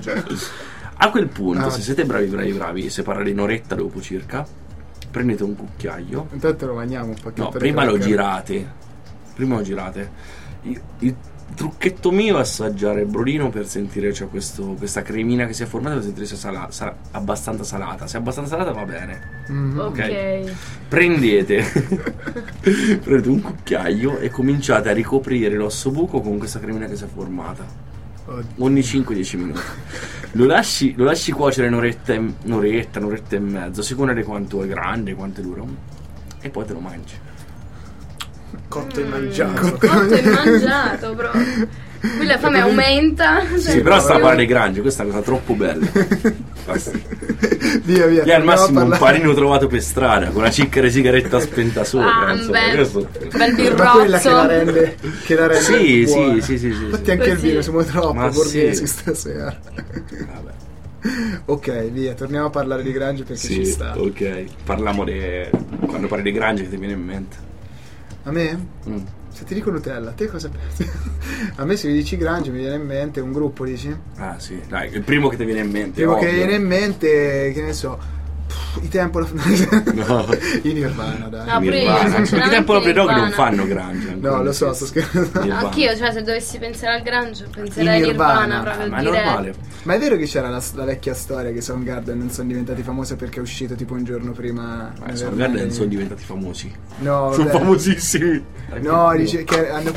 A quel punto, se siete bravi, separate un'oretta dopo circa, prendete un cucchiaio. Intanto lo mangiamo un pacchetto. No, di prima lo cracker. girate. Il trucchetto mio è assaggiare il brodino per sentire, cioè, questa cremina che si è formata, per sentire se è abbastanza salata. Se è abbastanza salata va bene. Ok. Prendete un cucchiaio e cominciate a ricoprire l'ossobuco con questa cremina che si è formata. Ogni 5-10 minuti. Lo lasci cuocere un'oretta e mezzo, a seconda di quanto è grande, quanto è duro, e poi te lo mangi. Cotto e mangiato. Cotto e mangiato proprio. Qui la fame aumenta. Sì, però sta a parlare di grange, questa è una cosa troppo bella. Basta. Via. Lì al massimo un parlare. panino trovato per strada con una cicca di sigaretta spenta sopra. Insomma, questo. Bel Ma quella che la birrozzo. rende Sì, buona. sì. Infatti anche il Così. vino siamo troppo Ma borghesi sì. stasera. Vabbè. Ok, via, torniamo a parlare di grange perché ci Sì, sta. ok. Parliamo quando parli di grange, che ti viene in mente? A me? Se ti dico Nutella, a te cosa pensi? A me se mi dici grange mi viene in mente un gruppo, dici? Ah sì, dai, il primo che ti viene in mente. Primo che ovvio. viene in mente, che ne so, i Temple of No. in Nirvana, dai. Ah, pure io, Nirvana. sinceramente, Perché i Temple of the Dog non Nirvana. fanno grange. No, lo so, sto scherzando. Nirvana. Anch'io, cioè, se dovessi pensare al grunge, penserei a In Nirvana. Nirvana proprio Ma è diretto. normale. Ma è vero che c'era la vecchia storia che Soundgarden non sono diventati famosi perché è uscito tipo un giorno prima? Ma Soundgarden sono diventati famosi. No, Sono vabbè. famosissimi. No, dice che hanno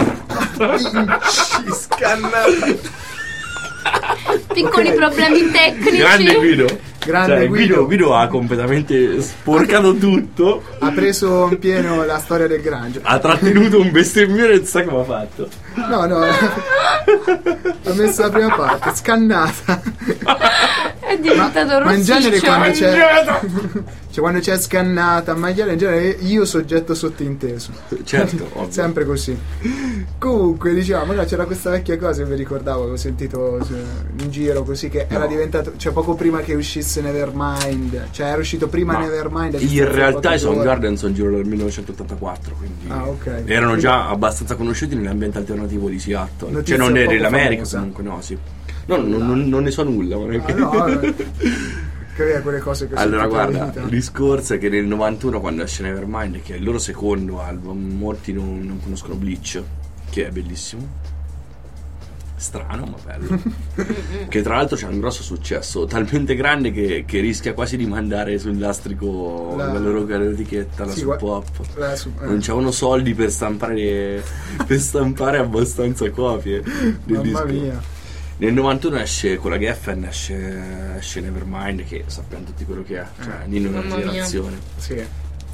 scannato. Piccoli Ok. problemi tecnici. Grande Guido. Grande Cioè, Guido. Guido ha completamente sporcato tutto. Ha preso in pieno la storia del grunge. Ha trattenuto un bestemmione e non sa come ha fatto. No, ha messo la prima parte, scannata. È diventato Ma in genere rossiccio. quando c'è cioè quando c'è scannata, maiale, in genere io soggetto sottinteso. Certo, ovvio. Sempre così. Comunque diciamo, no, c'era questa vecchia cosa che vi ricordavo, avevo sentito in giro così, che era diventato, cioè poco prima che uscisse Nevermind, cioè era uscito prima Ma Nevermind. in realtà i Soundgarden sono giro del 1984, quindi Ah, ok. erano già abbastanza conosciuti nell'ambiente alternativo di Seattle. Notizia Cioè non poco nell'America, famosa. comunque no, sì. No, non ne so nulla. Ma non è che... no, che quelle cose che ho Allora, sentito guarda, in vita. il discorso è che nel 91, quando esce Nevermind, che è il loro secondo album, molti non conoscono Bleach, che è bellissimo, strano ma bello, che tra l'altro c'ha un grosso successo, talmente grande che rischia quasi di mandare sul lastrico la loro etichetta, la Sì, Sub Pop. Non eh. c'avevano soldi per stampare abbastanza copie del Mamma disco. mia. Nel 91 esce con la Geffen, esce Nevermind, che sappiamo tutti quello che è, cioè l'inno di una Mamma mia. generazione. Sì.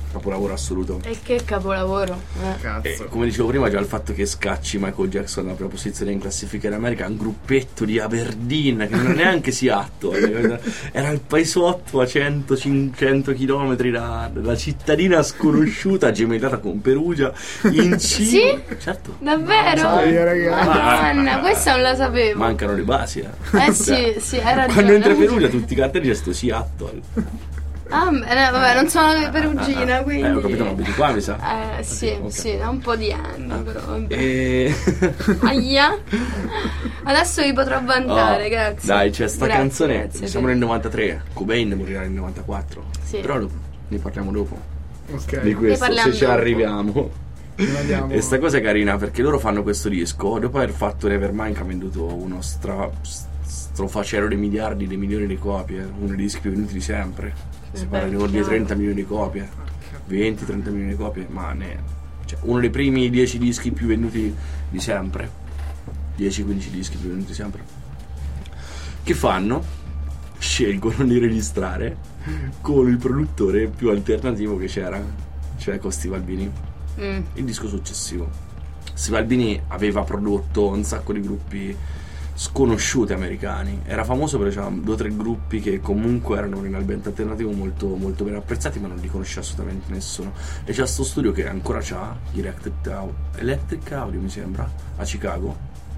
capolavoro assoluto. E che capolavoro. Cazzo. Come dicevo prima, già il fatto che scacci Michael Jackson alla prima posizione in classifica in America, un gruppetto di Aberdeen che non è neanche Seattle, era il paesotto a 100 chilometri dalla cittadina sconosciuta gemellata con Perugia in cima. Sì? Certo. Davvero? Madonna, questa non la sapevo. Mancano le basi, Sì, hai ragione. Quando entra Perugia tutti i cartelli c'è sto Seattle. Vabbè, non sono perugina, quindi. Ho capito, ma abiti qua, mi sa. Sì, Ok. sì, da un po' di anni, però. Vabbè. Ahia. Adesso vi potrò vantare, grazie. Dai, c'è sta Grazie, canzone. grazie, Siamo nel 93. Cobain morirà nel 94. Sì. Però ne parliamo dopo. Ok. Di questo, parliamo se ci dopo. arriviamo. Non andiamo. E sta cosa è carina perché loro fanno questo disco dopo aver fatto Nevermind, che ha venduto uno strofacero di miliardi, di milioni di copie, uno dei dischi più venduti di sempre. Si parla di ordine di 30 milioni di copie, 20-30 milioni di copie, ma cioè, uno dei primi 10 dischi più venduti di sempre, 10-15 dischi più venduti sempre. Che fanno? Scelgono di registrare con il produttore più alternativo che c'era, cioè con Steve Albini. Il disco successivo. Steve Albini aveva prodotto un sacco di gruppi sconosciuti americani, era famoso perché c'erano 2 o 3 gruppi che comunque erano in ambiente alternativo molto, molto ben apprezzati, ma non li conosceva assolutamente nessuno. E c'è sto studio che ancora c'ha, Electric Audio mi sembra, a Chicago,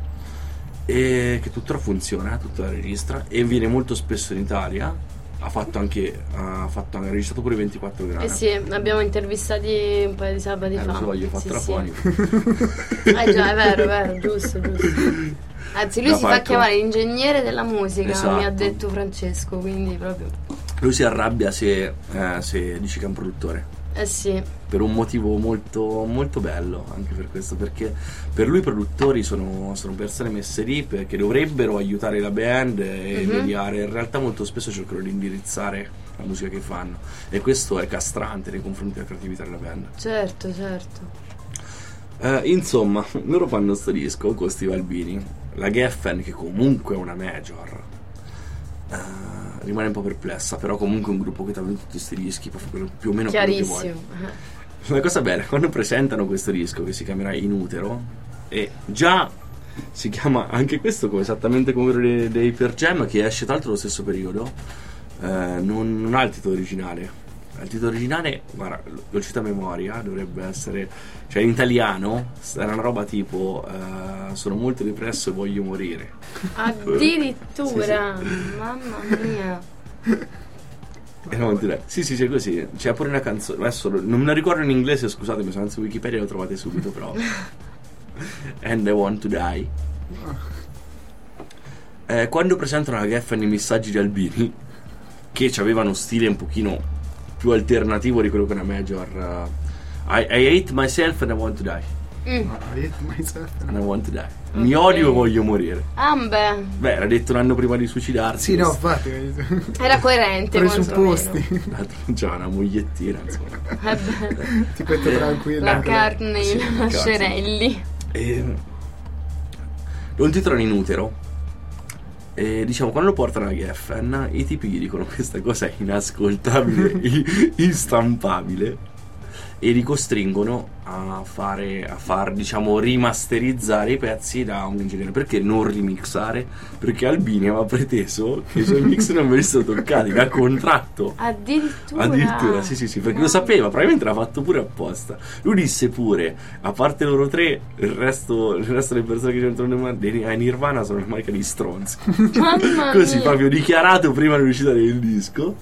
e che tuttora funziona, tuttora registra e viene molto spesso in Italia. Ha registrato pure 24 gradi. Sì, abbiamo intervistati un paio di sabati fa. Lo so, io ho fatto la Sì. fonica. Già, è vero, giusto. Anzi, lui Da si fa Falco. chiamare l'ingegnere della musica, Esatto. mi ha detto Francesco, quindi proprio. Lui si arrabbia se dici che è un produttore. Sì. Per un motivo molto, molto bello, anche per questo, perché per lui i produttori sono persone messe lì perché dovrebbero aiutare la band e mediare. In realtà molto spesso cercano di indirizzare la musica che fanno, e questo è castrante nei confronti della creatività della band. Certo. Insomma, loro fanno sto disco con Steve Albini. La Geffen, che comunque è una major, rimane un po' perplessa, però comunque è un gruppo che ha venduto tutti questi dischi, più o meno quello che vuole. Chiarissimo. La cosa bella, quando presentano questo disco che si chiamerà In Utero, e già si chiama anche questo esattamente come quello dei Pearl Jam, che esce tra l'altro allo stesso periodo, non ha il titolo originale. Il titolo originale, guarda, lo cito a memoria, dovrebbe essere, cioè in italiano era una roba tipo sono molto depresso e voglio morire. Addirittura. Mamma mia. Sì, c'è così. C'è pure una canzone, adesso non me la ricordo in inglese, scusatemi, sono su Wikipedia, lo trovate subito, però. And I Want to Die. Quando presentano la Geffen i messaggi di Albini, che avevano stile un pochino più alternativo di quello che è una major, I hate myself and I want to die. And I want to die. Mi odio e voglio morire. Beh, l'ha detto un anno prima di suicidarsi. Sì, no, infatti. Era coerente. Presupposti. C'ha una mogliettina, insomma. Tipetto tranquillo. La carne, Sì, i mascerelli. Lo intitolano In Utero. E diciamo, quando lo portano alla Geffen, i tipi gli dicono questa cosa è inascoltabile, instampabile, e li costringono a far diciamo rimasterizzare i pezzi da un ingegnere. Perché non remixare? Perché Albini aveva preteso che i suoi mix non venissero toccati, da contratto. Addirittura, sì, perché lo sapeva, probabilmente l'ha fatto pure apposta. Lui disse pure, a parte loro tre, il resto delle persone che c'entrano ai Nirvana sono una marca di stronzi. Mamma Così, mia. proprio dichiarato prima dell'uscita del disco.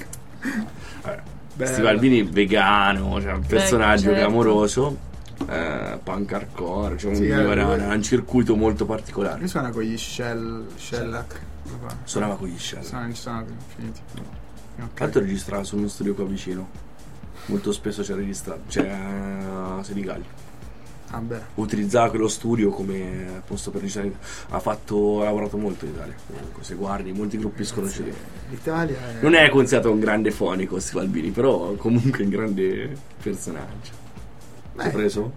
Steve Albini vegano, cioè un personaggio certo. clamoroso, punk hardcore, cioè Sì, era un circuito molto particolare. Lui suona con gli Shellac. Suonava con gli Shell. Ci sono finiti. Tra l'altro registrava su uno studio qua vicino. Molto spesso c'è a Senigallia. Ah beh. Utilizzava quello studio come posto per registrare. Ha lavorato molto in Italia. Comunque, se guardi, molti gruppi sconosciuti. L'Italia è... Non è considerato un grande fonico Steve Albini, però comunque un grande personaggio. Hai preso?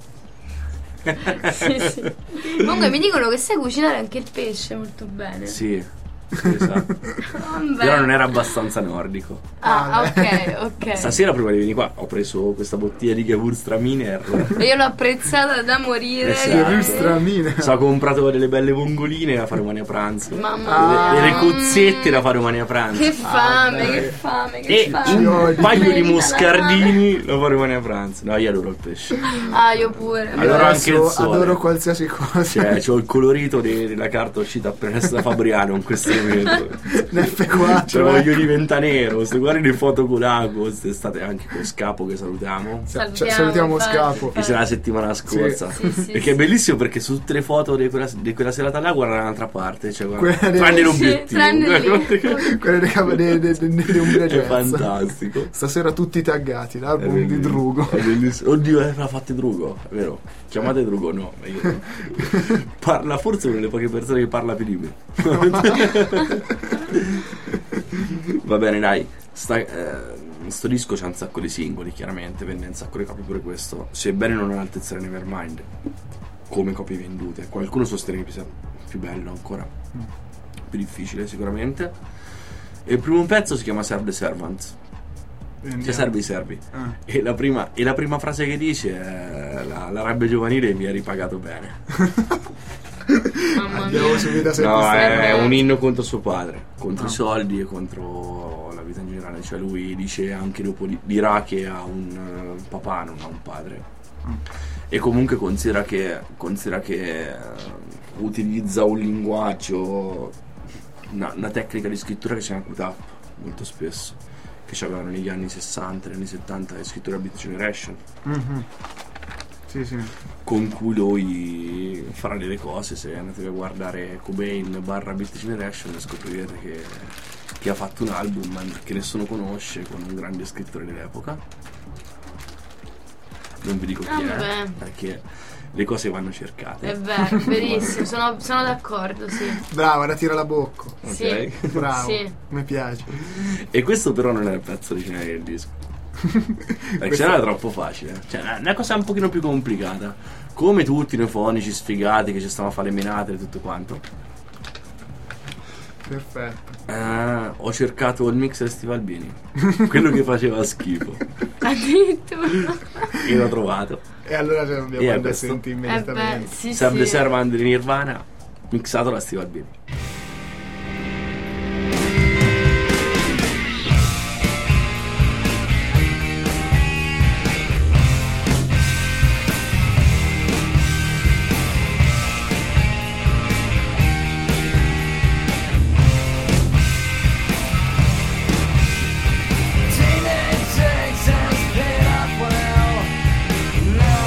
Sì. Comunque mi dicono che sai cucinare anche il pesce molto bene. Sì. Esatto. Vabbè. Però non era abbastanza nordico. Ok. Stasera prima di venire qua ho preso questa bottiglia di Gewürztraminer. Io l'ho apprezzata da morire. Esatto. Stramine. Ho comprato delle belle vongoline da fare domani a pranzo. Mamma mia. Delle cozzette da fare domani a pranzo. Che fame, che fame, che E fame. un paio di Merita la moscardini da fare domani a pranzo. No, io adoro il pesce. Ah, io pure. Allora anche il sole. adoro qualsiasi cosa. Cioè, c'ho il colorito della carta uscita appena da Fabriano in questo momento. L'F4. Cioè, voglio diventa nero. Se guardi le foto con Ago, quest'estate anche con Scapo che salutiamo. Salutiamo infatti. Scapo. Che c'era la settimana scorsa. Sì, Perché è bellissimo perché su tutte le foto di quella serata là guarda dall'altra parte. Cioè, guarda, Quella tranne dei- l'obiettivo. Sì, tranne lì. Quelle delle Umbria È Jazz. fantastico. Stasera tutti taggati, l'album di bellissimo. Drugo. È bellissimo. Oddio, l'ha fatto Drugo, è vero. Chiamate Drugo, no. Io no. Parla forse una delle poche persone che parla più di me. Va bene, dai. Sto disco c'ha un sacco di singoli, chiaramente, vende un sacco di copie pure questo. Sebbene non all'altezza di Nevermind, come copie vendute. Qualcuno sostiene che sia più bello ancora, più difficile sicuramente. E il primo pezzo si chiama Serve the Servants. Cioè servi i servi. E la prima frase che dice è la rabbia giovanile mi ha ripagato bene. Mamma Andiamo mia. subito a No, sentire. è un inno contro suo padre, contro i soldi e contro la vita in generale. Cioè lui dice anche dopo dirà che ha un papà, non ha un padre. E comunque considera che utilizza un linguaggio, una tecnica di scrittura che si chiama Q-Tap molto spesso, che c'avevano negli anni 60, negli anni 70 le scritture a Beat Generation, Sì, sì. con cui lui farà delle cose. Se andate a guardare Cobain / Beat Generation scoprirete che ha fatto un album che nessuno conosce con un grande scrittore dell'epoca. Non vi dico chi è, Vabbè. perché le cose vanno cercate. È vero, verissimo, sono d'accordo, sì. Brava, la tira la bocca. Ok? Sì. Bravo. Sì. Mi piace. E questo però non è il pezzo originale del disco. Perché se no era troppo facile. Cioè, è una cosa un pochino più complicata. Come tutti noi fonici sfigati che ci stavamo a fare le menate e tutto quanto. Perfetto. Ho cercato il mix di Steve Albini, quello che faceva schifo, Addirittura. e l'ho trovato. E allora ce l'abbiamo E a andare a questo? sentire Beh, immediatamente. sì, Serve the sì. Servant di Nirvana, mixato da Steve Albini.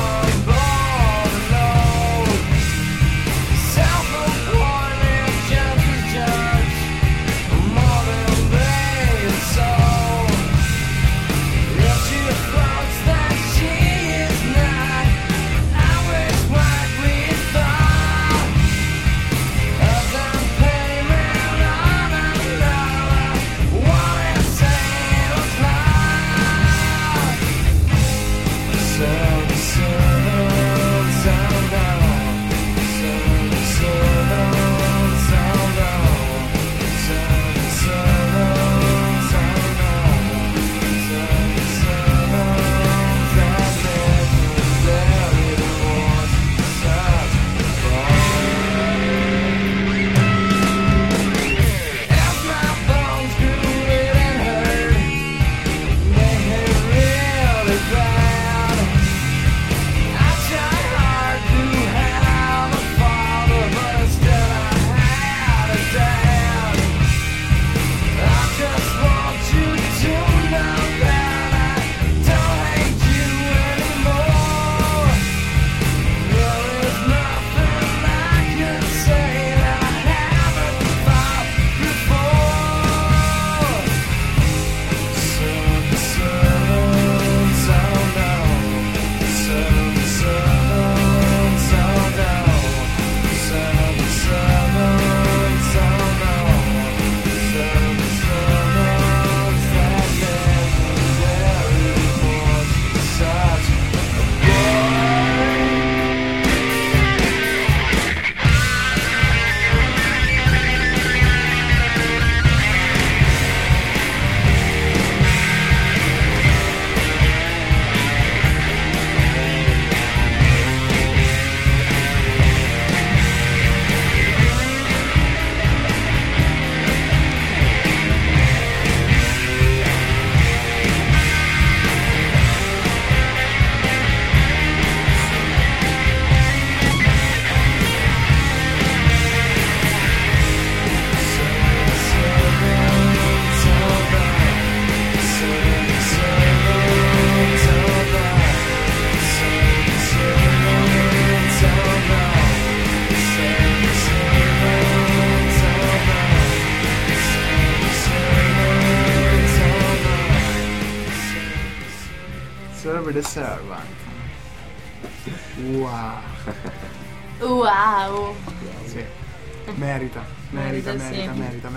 Self-appointed You're the servant. Wow. Wow. Sì. Merita. Sì.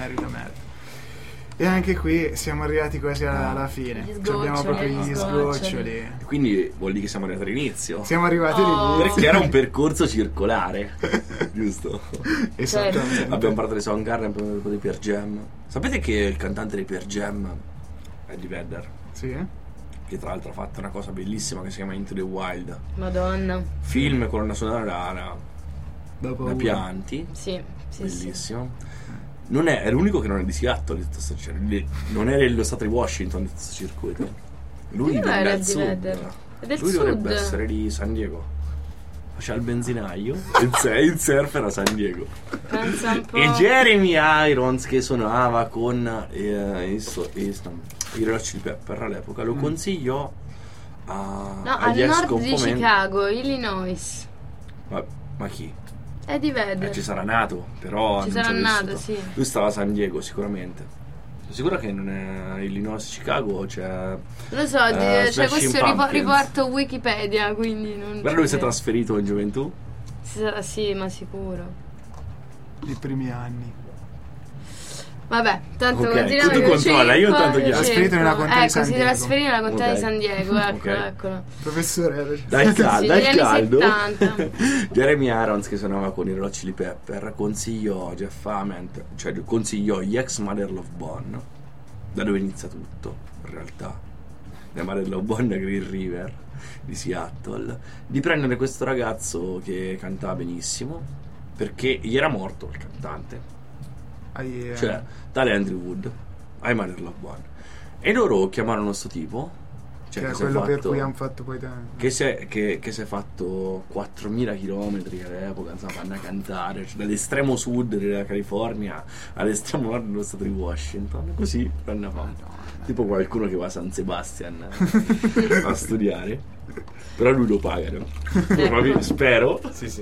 E anche qui siamo arrivati quasi alla fine. Gli Cioè, abbiamo proprio gli sgoccioli. sgoccioli. Quindi vuol dire che siamo arrivati all'inizio. Siamo arrivati Oh. lì. Perché era un percorso circolare, giusto? Esattamente. Abbiamo parlato di Soundgarden, abbiamo parlato di Pearl Jam. Sapete che il cantante di Pearl Jam è Eddie Vedder? Sì. Che tra l'altro ha fatto una cosa bellissima che si chiama Into the Wild. Madonna. Film con una sonora Dopo da pianti. Sì. Bellissimo. Non è l'unico che non è di Seattle, non è dello stato di Washington di questo circuito. Lui Non viene era dal di sud. Vedder. È del Lui dovrebbe sud. essere di San Diego. Faceva il benzinaio e il surfer a San Diego. Pensa un po'. E Jeremy Irons, che suonava con i Red Chili Pepper all'epoca, lo consigliò No, agli al ex nord di componenti. Chicago, Illinois. Ma chi? È di Vedder. Ci sarà nato, però Ci non sarà c'è nato, vissuto. sì. Lui stava a San Diego sicuramente. Sei sicura che non è Illinois, Chicago? C'è Lo so, c'è Smashing questo Pumpkins. riporto Wikipedia, quindi non. Però lui si è trasferito in gioventù? Sì, ma sicuro. I primi anni. Vabbè, tanto Ok, continuiamo. tu controlla, io intanto chiamo. Trasferito nella contea di ecco, San si Diego. trasferì nella contea Ok. di San Diego, eccolo, Ok. eccolo. Professore. Dal Sì, dal degli anni caldo 70. Jeremy Irons, che suonava con i Red Hot Chili Pepper, consigliò Jeff Ament, cioè consigliò gli ex Mother Love Bone, da dove inizia tutto in realtà, da Mother Love Bone a Green River di Seattle, di prendere questo ragazzo che cantava benissimo, perché gli era morto il cantante, cioè tale Andrew Wood ai Mother Love Bone, e loro chiamarono sto tipo, cioè, che è si è quello per fatto- cui hanno fatto poi che si è fatto 4.000 chilometri all'epoca, insomma, vanno a cantare, cioè, dall'estremo sud della California all'estremo nord dello stato di Washington, così vanno a fare tipo qualcuno che va a San Sebastian a studiare, però lui lo pagano. Proprio, spero. Sì.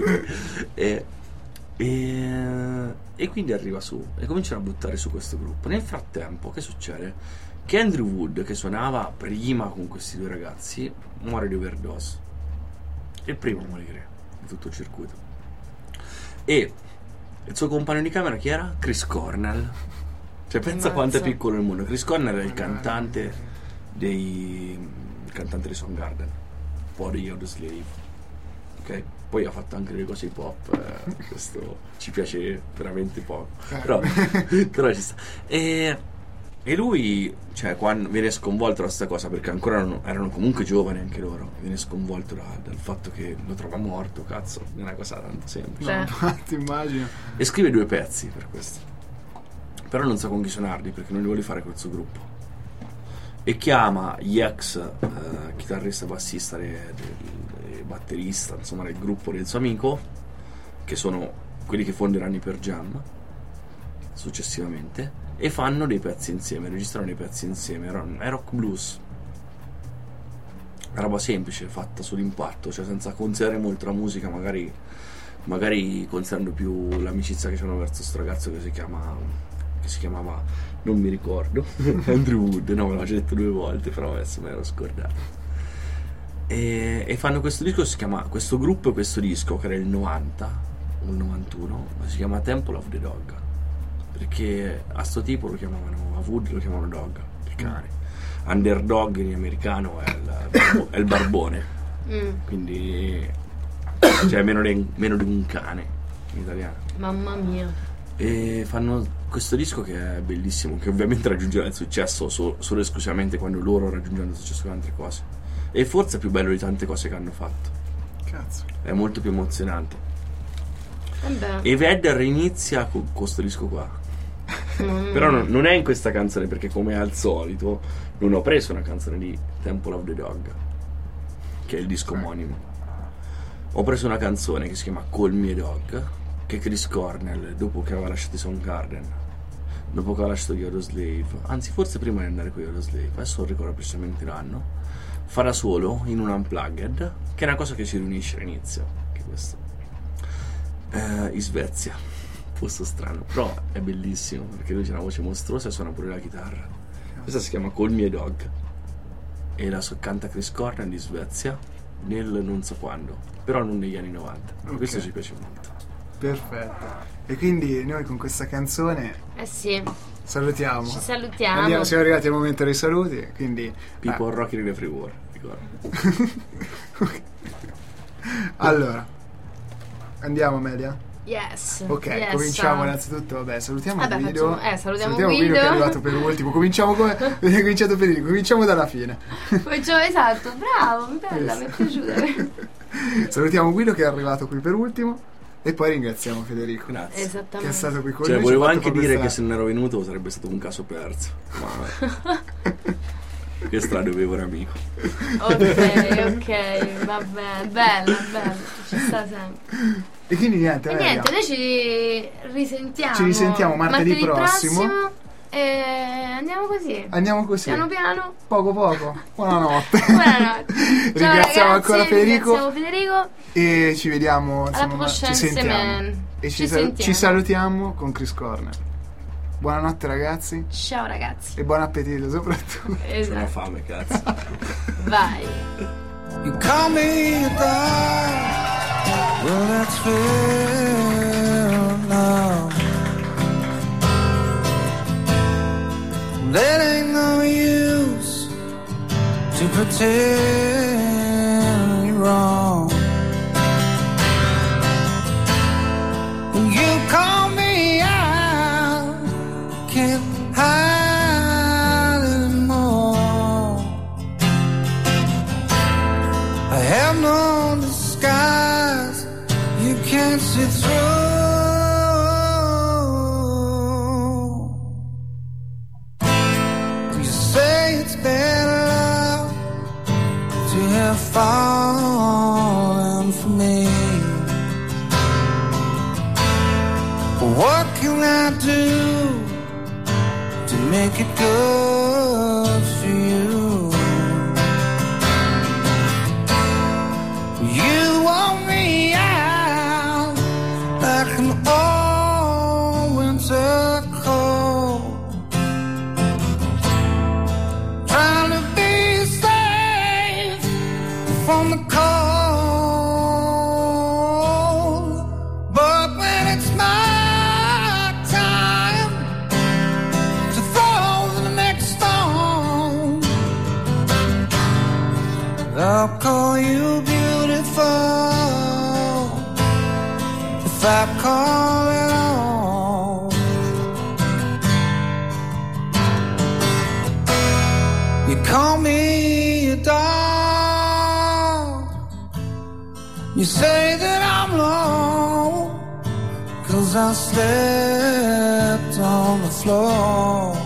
E quindi arriva su e cominciano a buttare su questo gruppo. Nel frattempo che succede? Che Andrew Wood, che suonava prima con questi due ragazzi, muore di overdose. Il primo a morire di tutto il circuito. E il suo compagno di camera chi era? Chris Cornell. Cioè pensa quanto è piccolo il mondo. Chris Cornell è il cantante dei Soundgarden, poi degli Audioslave, ok? Poi ha fatto anche delle cose hip hop, questo ci piace veramente poco, però ci sta. E lui, cioè, quando viene sconvolto da questa cosa, perché ancora erano comunque giovani anche loro, viene sconvolto dal fatto che lo trova morto, cazzo, non è una cosa tanto semplice. Cioè. Infatti immagino. E scrive 2 pezzi per questo, però non sa con chi suonarli perché non li vuole fare col suo gruppo, e chiama gli ex chitarrista, bassista e batterista, insomma, del gruppo del suo amico, che sono quelli che fonderanno i Pearl Jam successivamente, e fanno dei pezzi insieme, registrano dei pezzi insieme. È rock blues, una roba semplice, fatta sull'impatto, cioè senza considerare molto la musica, magari considerando più l'amicizia che c'hanno verso questo ragazzo che si chiamava, non mi ricordo, Andrew Wood, no, me l'ho già detto 2 volte, però adesso me l'ero scordato. E fanno questo disco, si chiama, questo gruppo e questo disco, che era il 90 o il 91, si chiama Temple of the Dog, perché a sto tipo lo chiamavano, a Wood lo chiamavano Dog, il cane. Underdog in americano è il barbone, quindi cioè meno di un cane in italiano. Mamma mia. E fanno questo disco che è bellissimo, che ovviamente raggiungerà il successo solo esclusivamente quando loro raggiungeranno il successo con altre cose, e forse è più bello di tante cose che hanno fatto. Cazzo. È molto più emozionante. Vabbè. E Vedder inizia con questo disco qua. Però non è in questa canzone, perché come al solito non ho preso una canzone di Temple of the Dog, che è il disco omonimo. Ho preso una canzone che si chiama Call Me a Dog, che Chris Cornell, dopo che aveva lasciato i Soundgarden, dopo che aveva lasciato gli Audioslave, anzi forse prima di andare con gli Audioslave, adesso non ricordo precisamente l'anno, fa da solo in un unplugged, che è una cosa che ci riunisce all'inizio, che questo in Svezia, posto strano, però è bellissimo perché lui c'ha una voce mostruosa e suona pure la chitarra. Questa si chiama Call Me a Dog. e la canta Chris Cornell di Svezia nel non so quando, però non negli anni 90. Ok. Questo ci piace molto. Perfetto. E quindi noi con questa canzone Eh sì, salutiamo. ci salutiamo. Siamo arrivati al momento dei saluti, quindi People Rocking the Free World, ricordo. allora andiamo Media? Yes. Ok, yes. cominciamo innanzitutto, vabbè, salutiamo Vabbè, Guido. salutiamo Guido Guido. che è arrivato per ultimo. Cominciamo come è cominciato Federico, cominciamo dalla fine. Esatto, bravo, bella, mi è piaciuta. Salutiamo Guido che è arrivato qui per ultimo e poi ringraziamo Federico Grazie. che è Esattamente. stato qui con Cioè, noi. volevo ci ha anche fatto dire questa- che se non ero venuto sarebbe stato un caso perso. Ma che strano vero amico. Ok, va bene, bello, ci sta sempre. E quindi niente, E Media. niente, noi ci risentiamo. Ci risentiamo martedì prossimo. E andiamo così. Andiamo così. Piano piano. Poco poco. Buonanotte. Buonanotte. Ciao, Ringraziamo ragazzi, ancora Federico. Ringraziamo Federico. E ci vediamo, Alla insomma, prossima ci sentiamo. settimana. E Ci sentiamo. ci salutiamo con Chris Corner. Buonanotte ragazzi Ciao ragazzi. e buon appetito soprattutto. C'ho una Esatto. fame, cazzo. Vai. You call me a dog, well that's fair enough. There ain't no use to pretend you're wrong. When you call me out, can't hide anymore. I have no disguise, you can't see through. You say it's better love to have fallen for me. What can I do to make it good for you? You want me out like an old winter cold, trying to be safe from the cold. But when it's my time to throw the next stone, I'll call you beautiful if I call it all. You call me a dog, you say that I'm low, 'cause I slept on the floor.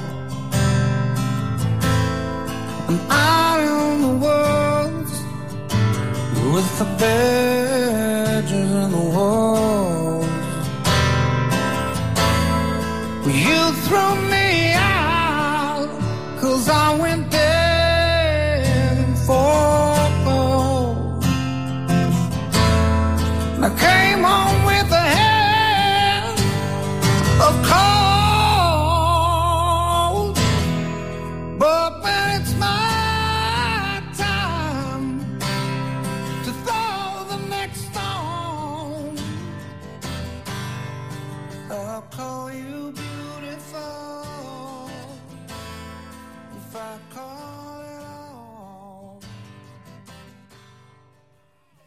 And out in the woods with the badgers and the wolves, you threw me out 'cause I went dead for gold. And I came home with a head of cold. But when it's my time to throw the next stone, I'll call you beautiful if I call